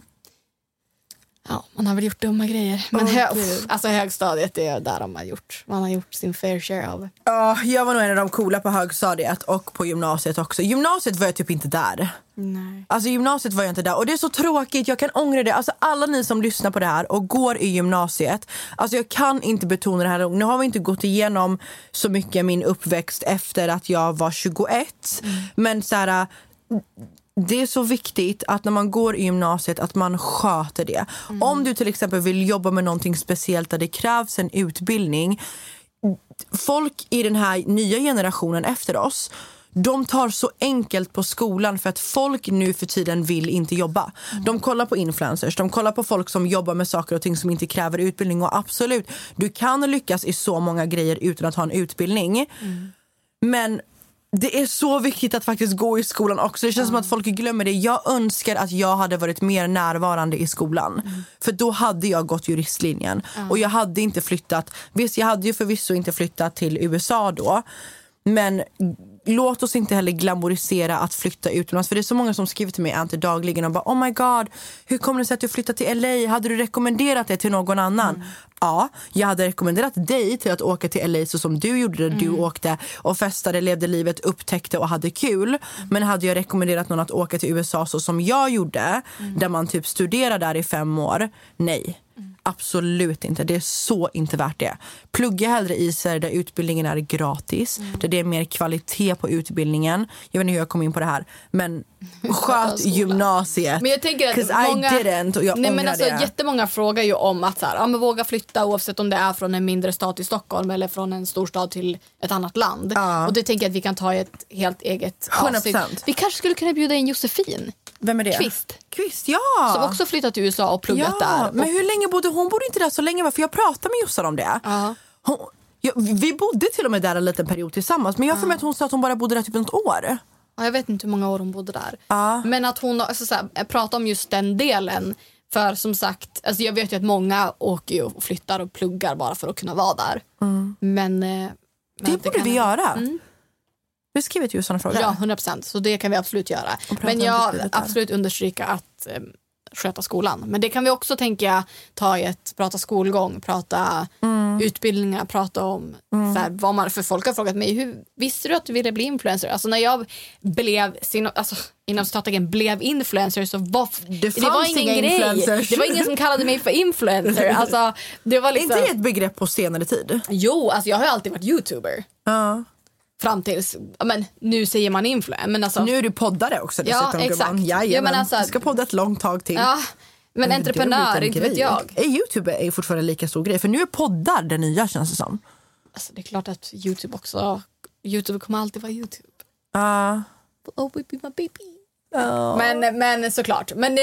Speaker 5: ja, man har väl gjort dumma grejer. Men
Speaker 6: oh,
Speaker 5: hö, pff, alltså högstadiet, det är där de har gjort. Man har gjort sin fair share av.
Speaker 6: Ja, jag var nog en av de coola på högstadiet och på gymnasiet också. Gymnasiet var jag typ inte där.
Speaker 5: Nej.
Speaker 6: Alltså gymnasiet var jag inte där. Och det är så tråkigt, jag kan ångra det. Alltså alla ni som lyssnar på det här och går i gymnasiet. Alltså jag kan inte betona det här. Nu har vi inte gått igenom så mycket min uppväxt efter att jag var tjugoett. Mm. Men så här, det är så viktigt att när man går i gymnasiet att man sköter det. Mm. Om du till exempel vill jobba med någonting speciellt där det krävs en utbildning. Folk i den här nya generationen efter oss, de tar så enkelt på skolan för att folk nu för tiden vill inte jobba. Mm. De kollar på influencers, de kollar på folk som jobbar med saker och ting som inte kräver utbildning. Och absolut, du kan lyckas i så många grejer utan att ha en utbildning. Mm. Men det är så viktigt att faktiskt gå i skolan också. Det känns mm. som att folk glömmer det. Jag önskar att jag hade varit mer närvarande i skolan. Mm. För då hade jag gått juristlinjen. Mm. Och jag hade inte flyttat. Visst, jag hade ju förvisso inte flyttat till U S A då. Men låt oss inte heller glamorisera att flytta utomlands. För det är så många som skriver till mig inte dagligen och bara oh my god, hur kommer det sig att du flyttat till L A? Hade du rekommenderat det till någon annan? Mm. Ja, jag hade rekommenderat dig till att åka till L A så som du gjorde. Mm. Du åkte och festade, levde livet, upptäckte och hade kul. Mm. Men hade jag rekommenderat någon att åka till U S A så som jag gjorde, mm. där man typ studerar där i fem år? Nej. Mm. Absolut inte, det är så inte värt det. Plugga hellre i sig där utbildningen är gratis, mm. där det är mer kvalitet på utbildningen. Jag vet inte hur jag kom in på det här, men sköt gymnasiet.
Speaker 5: Men jag tänker att många, I didn't, och jag nej, men alltså, det. Jättemånga frågar ju om att så här, ja, men våga flytta oavsett om det är från en mindre stad till Stockholm eller från en stor stad till ett annat land. Ja. Och det tänker jag att vi kan ta i ett helt eget avsnitt. Vi kanske skulle kunna bjuda in Josefin.
Speaker 6: Vem är det?
Speaker 5: Kvist.
Speaker 6: Kvist, ja.
Speaker 5: Som också flyttat till U S A och pluggat
Speaker 6: ja,
Speaker 5: där.
Speaker 6: Men hur länge bodde hon? Bodde inte där så länge, för jag pratade med Jossan om det.
Speaker 5: Uh.
Speaker 6: Hon, ja, vi bodde till och med där en liten period tillsammans. Men jag uh. får med att hon sa att hon bara bodde där typ ett år.
Speaker 5: Ja, jag vet inte hur många år hon bodde där.
Speaker 6: Uh.
Speaker 5: Men att hon alltså, så här, pratar om just den delen. För som sagt, alltså, jag vet ju att många åker ju och flyttar och pluggar bara för att kunna vara där.
Speaker 6: Mm.
Speaker 5: Men, men
Speaker 6: det borde vi göra.
Speaker 5: Mm.
Speaker 6: Vi skriver ju sådana frågor.
Speaker 5: Ja, hundra procent. Så det kan vi absolut göra. Men jag absolut understryka att eh, sköta skolan. Men det kan vi också tänka ta i ett prata skolgång, prata mm. utbildningar, prata om mm. så här, vad man, för folk har frågat mig, hur visste du att du ville bli influencer? Alltså när jag blev sin, alltså, inom citattecken blev influencer så var det, det var ingen grej. Influencers. Det var ingen som kallade mig för influencer. Alltså, det var liksom...
Speaker 6: Inte det ett begrepp på senare tid?
Speaker 5: Jo, alltså jag har alltid varit YouTuber.
Speaker 6: Ja.
Speaker 5: Fram tills, men nu säger man influencer. Men alltså,
Speaker 6: nu är du poddare också dessutom.
Speaker 5: Ja, exakt.
Speaker 6: Ja, men alltså, du ska podda ett långt tag till.
Speaker 5: Ja, men mm, entreprenör, inte vet jag.
Speaker 6: Är YouTube är fortfarande lika stor grej? För nu är poddar det nya, känns det som.
Speaker 5: Alltså det är klart att YouTube också, YouTube kommer alltid vara YouTube.
Speaker 6: Ja. Uh.
Speaker 5: Oh baby, my baby. Oh. Men, men såklart. Men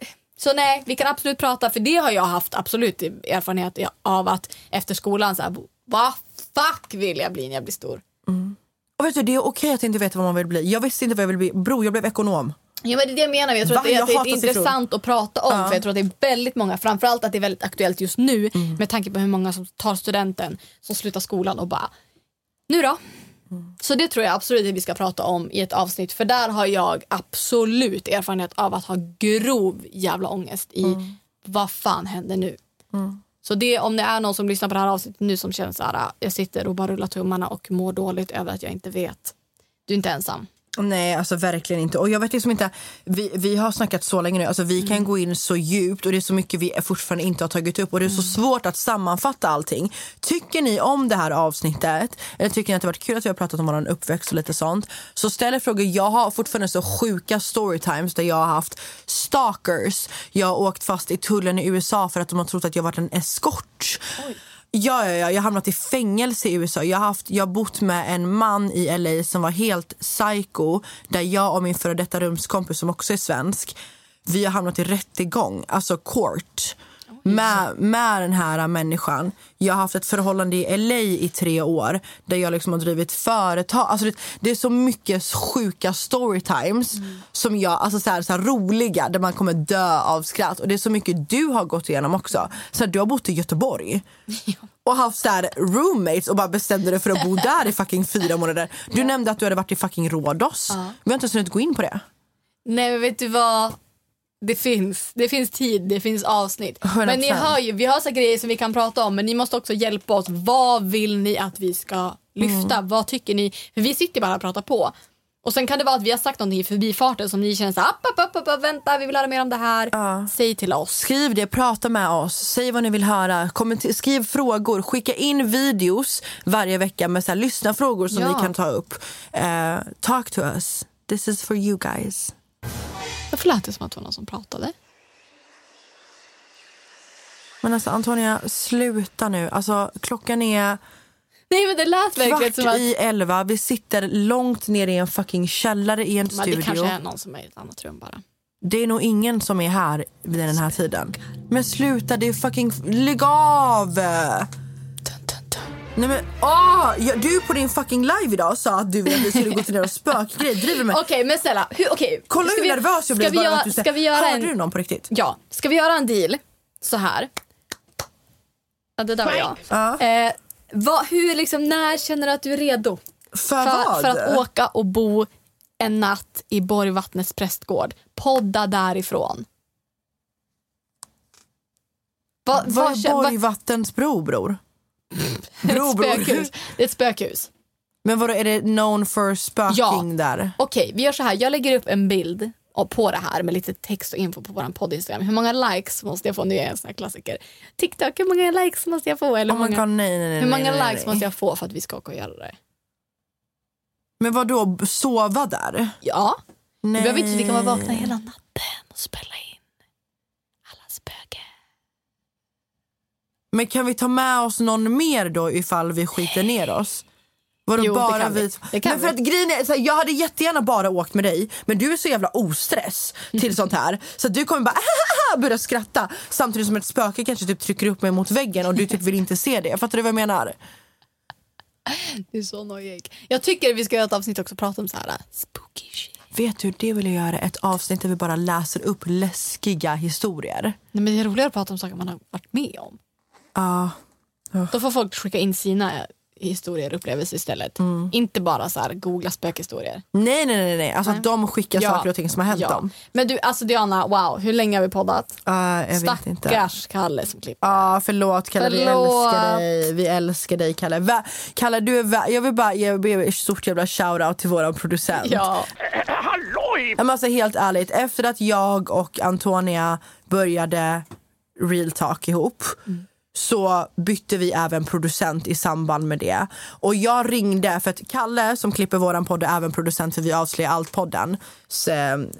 Speaker 5: så nej, vi kan absolut prata, för det har jag haft absolut erfarenhet av att efter skolan så här, vad fuck vill jag bli när jag blir stor?
Speaker 6: Mm. Och vet du, det är okej att inte veta vad man vill bli. Jag visste inte vad jag ville bli. Bro, jag blev ekonom.
Speaker 5: Ja, men det är det jag menar. Jag tror Va? att det är, att det är intressant att prata om. Ja. För jag tror att det är väldigt många, framförallt att det är väldigt aktuellt just nu. Mm. Med tanke på hur många som tar studenten, som slutar skolan och bara, nu då? Mm. Så det tror jag absolut att vi ska prata om i ett avsnitt. För där har jag absolut erfarenhet av att ha grov jävla ångest i mm. vad fan händer nu?
Speaker 6: Mm.
Speaker 5: Så det, om det är någon som lyssnar på det här avsnittet nu som känner så här, jag sitter och bara rullar tummarna och mår dåligt över att jag inte vet. Du är inte ensam.
Speaker 6: Nej, alltså verkligen inte. Och jag vet liksom inte, vi, vi har snackat så länge nu, alltså vi kan mm. gå in så djupt och det är så mycket vi fortfarande inte har tagit upp och det är så mm. svårt att sammanfatta allting. Tycker ni om det här avsnittet eller tycker ni att det har varit kul att vi har pratat om vår uppväxt och lite sånt, så ställ frågor. Jag har fortfarande så sjuka storytimes där jag har haft stalkers. Jag har åkt fast i tullen i U S A för att de har trott att jag varit en eskort. Oj. Ja, ja, ja, jag har hamnat i fängelse i U S A. Jag har haft, jag har bott med en man i L A som var helt psycho. Där jag och min före detta rumskompis som också är svensk, vi har hamnat i rättegång, alltså court. Med, med den här människan. Jag har haft ett förhållande i L A i tre år där jag liksom har drivit företag. Alltså det, det är så mycket sjuka storytimes mm. som jag, alltså så här, så här roliga där man kommer dö av skratt. Och det är så mycket du har gått igenom också. Så här, du har bott i Göteborg och haft så här roommates och bara bestämde dig för att bo där i fucking fyra månader. Du ja. nämnde att du hade varit i fucking Rhodos. Ja. Vi har inte ens hunnit gå in på det.
Speaker 5: Nej, men vet du vad? Det finns, det finns tid, det finns avsnitt. Men ni hör ju, vi har så grejer som vi kan prata om, men ni måste också hjälpa oss. Vad vill ni att vi ska lyfta? Mm. Vad tycker ni? För vi sitter bara och pratar på. Och sen kan det vara att vi har sagt någonting i förbifarten som ni känner så här, app, app, app, app, vänta, vi vill höra mer om det här. Ja. Säg till oss.
Speaker 6: Skriv det, prata med oss. Säg vad ni vill höra. Kommenter- skriv frågor. Skicka in videos varje vecka med så här, lyssna frågor som ja. vi kan ta upp. Uh, talk to us. This is for you guys.
Speaker 5: Varför lät det som att det var någon som pratade?
Speaker 6: Men alltså Antonia, sluta nu. Alltså klockan är...
Speaker 5: Nej, men det lät verkligen som att...
Speaker 6: i elva. Vi sitter långt ner i en fucking källare i en men studio.
Speaker 5: Det kanske är någon som är i ett annat rum bara.
Speaker 6: Det är nog ingen som är här vid den här tiden. Men sluta, det är fucking... Lägg av! Nej men, åh, ja, du på din fucking live idag sa att du ville att vi skulle gå till och spökgrej. Driver med.
Speaker 5: Okej, okay, men snälla, hur, okay.
Speaker 6: Kolla hur nervös jag blev bara att du säger, vi göra hörde en... du någon på riktigt?
Speaker 5: Ja, ska vi göra en deal så här? Ja, det där var jag.
Speaker 6: Ja.
Speaker 5: Eh, vad, hur liksom, när känner du att du är redo?
Speaker 6: För, för vad?
Speaker 5: För att åka och bo en natt i Borgvattnets prästgård. Podda därifrån.
Speaker 6: Va, vad är Borgvattens bro, bror?
Speaker 5: Bro, bro. Ett spökhus. Det är ett spökhus.
Speaker 6: Men vadå, är det known for spöking ja. där?
Speaker 5: Okej, okay, vi gör så här. Jag lägger upp en bild på det här med lite text och info på vår podd Instagram. Hur många likes måste jag få? Nu är jag en sån här klassiker. TikTok, hur många likes måste jag få? Eller
Speaker 6: oh många, God, nej, nej, nej,
Speaker 5: hur många
Speaker 6: nej, nej,
Speaker 5: likes
Speaker 6: nej.
Speaker 5: måste jag få för att vi ska åka och göra det?
Speaker 6: Men vadå, sova där?
Speaker 5: Ja.
Speaker 6: Nej.
Speaker 5: Du behöver inte, vi kan vara vakna hela natten och spela in alla spöken.
Speaker 6: Men kan vi ta med oss någon mer då ifall vi skiter ner oss? Var
Speaker 5: jo,
Speaker 6: bara
Speaker 5: det kan vi.
Speaker 6: vi...
Speaker 5: Det kan
Speaker 6: men för
Speaker 5: vi.
Speaker 6: att grejen är, så här, jag hade jättegärna bara åkt med dig, men du är så jävla ostress till sånt här. Så att du kommer bara börja skratta samtidigt som ett spöke kanske typ trycker upp mig mot väggen och du typ vill inte se det. Fattar du vad jag menar?
Speaker 5: Det är så nojig. Jag tycker vi ska göra ett avsnitt också och prata om så här spooky shit.
Speaker 6: Vet du, det vill jag göra. Ett avsnitt där vi bara läser upp läskiga historier.
Speaker 5: Nej, men det är roligare att prata om saker man har varit med om.
Speaker 6: Ja. Uh, uh.
Speaker 5: Då får folk skicka in sina historier och upplevelser istället. Mm. Inte bara så här googla spökhistorier.
Speaker 6: Nej, nej, nej. nej. Alltså nej. De skickar ja. saker och ting som har hänt ja. dem.
Speaker 5: Men du, alltså Diana, wow. Hur länge har vi poddat?
Speaker 6: Uh, jag vet inte.
Speaker 5: Stackars Kalle som klipper.
Speaker 6: Ja, uh, förlåt Kalle.
Speaker 5: Förlåt.
Speaker 6: Vi älskar dig. Vi älskar dig, Kalle. Va- Kalle, du är vä- jag vill bara ge ett stort jävla shoutout till våran producent.
Speaker 5: Ja.
Speaker 6: Uh, halloj! Men alltså helt ärligt, efter att jag och Antonia började Real Talk ihop mm. så bytte vi även producent i samband med det. Och jag ringde, för att Kalle som klipper våran podd är även producent för Vi avslöjar allt-podden. Så,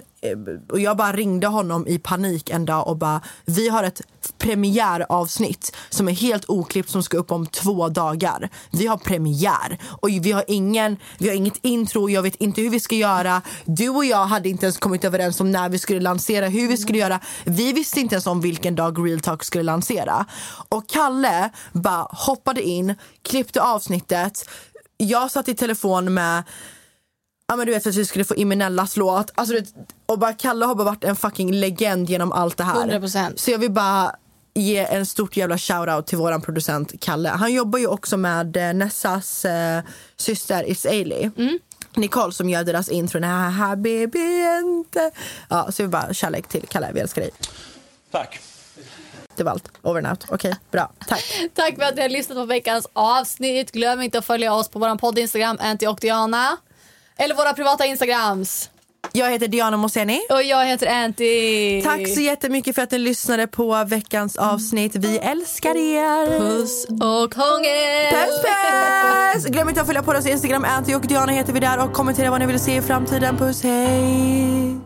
Speaker 6: och jag bara ringde honom i panik en dag och bara, vi har ett premiäravsnitt som är helt oklippt som ska upp om två dagar. Vi har premiär och vi har ingen, vi har inget intro, jag vet inte hur vi ska göra. Du och jag hade inte ens kommit överens om när vi skulle lansera, hur vi skulle göra. Vi visste inte ens om vilken dag Real Talk skulle lansera. Och Kalle bara hoppade in, klippte avsnittet. Jag satt i telefon med ja men du vet, för att vi skulle få Imenellas låt. Alltså du vet, och bara Kalle har bara varit en fucking legend genom allt det här.
Speaker 5: hundra procent.
Speaker 6: Så jag vill bara ge en stort jävla shoutout till våran producent Kalle. Han jobbar ju också med eh, Nessas eh, syster It's Ailey. Mm. Nicole som gör deras intro. Här baby inte. Ja, så vi bara kärlek till Kalle. Vi älskar dig.
Speaker 14: Tack.
Speaker 6: Det var allt. Over and out. Okej, okay, bra. Tack.
Speaker 5: Tack för att ni har lyssnat på veckans avsnitt. Glöm inte att följa oss på våran podd Instagram, Anty och Diana. Eller våra privata Instagrams.
Speaker 6: Jag heter Diana Moseni.
Speaker 5: Och jag heter Anty.
Speaker 6: Tack så jättemycket för att ni lyssnade på veckans avsnitt. Vi älskar er.
Speaker 5: Puss och hångel.
Speaker 6: Puss, puss. Glöm inte att följa på oss på Instagram. Anty och Diana heter vi där. Och kommentera vad ni vill se i framtiden. Puss, hej.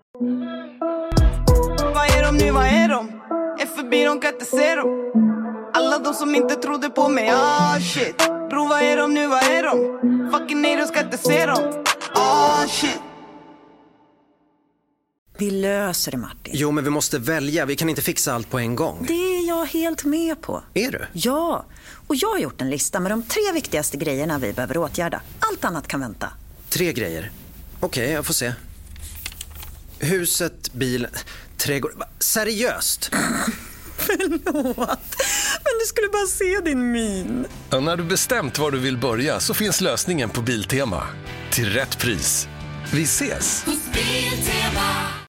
Speaker 4: Vad är de nu, vad är de? F B, de kan inte se dem. Alla de som inte trodde på mig, ah shit. Bro, vad är de nu, vad är de? Fucking nej, de ska inte se dem. Ah shit.
Speaker 12: Vi löser det, Martin.
Speaker 11: Jo, men vi måste välja. Vi kan inte fixa allt på en gång.
Speaker 12: Det är jag helt med på.
Speaker 11: Är du?
Speaker 12: Ja, och jag har gjort en lista med de tre viktigaste grejerna vi behöver åtgärda. Allt annat kan vänta.
Speaker 11: Tre grejer. Okej, okay, jag får se. Huset, bil, trädgård. Seriöst?
Speaker 12: Förlåt, men du skulle bara se din min.
Speaker 10: Ja, när du bestämt var du vill börja så finns lösningen på Biltema. Till rätt pris. Vi ses!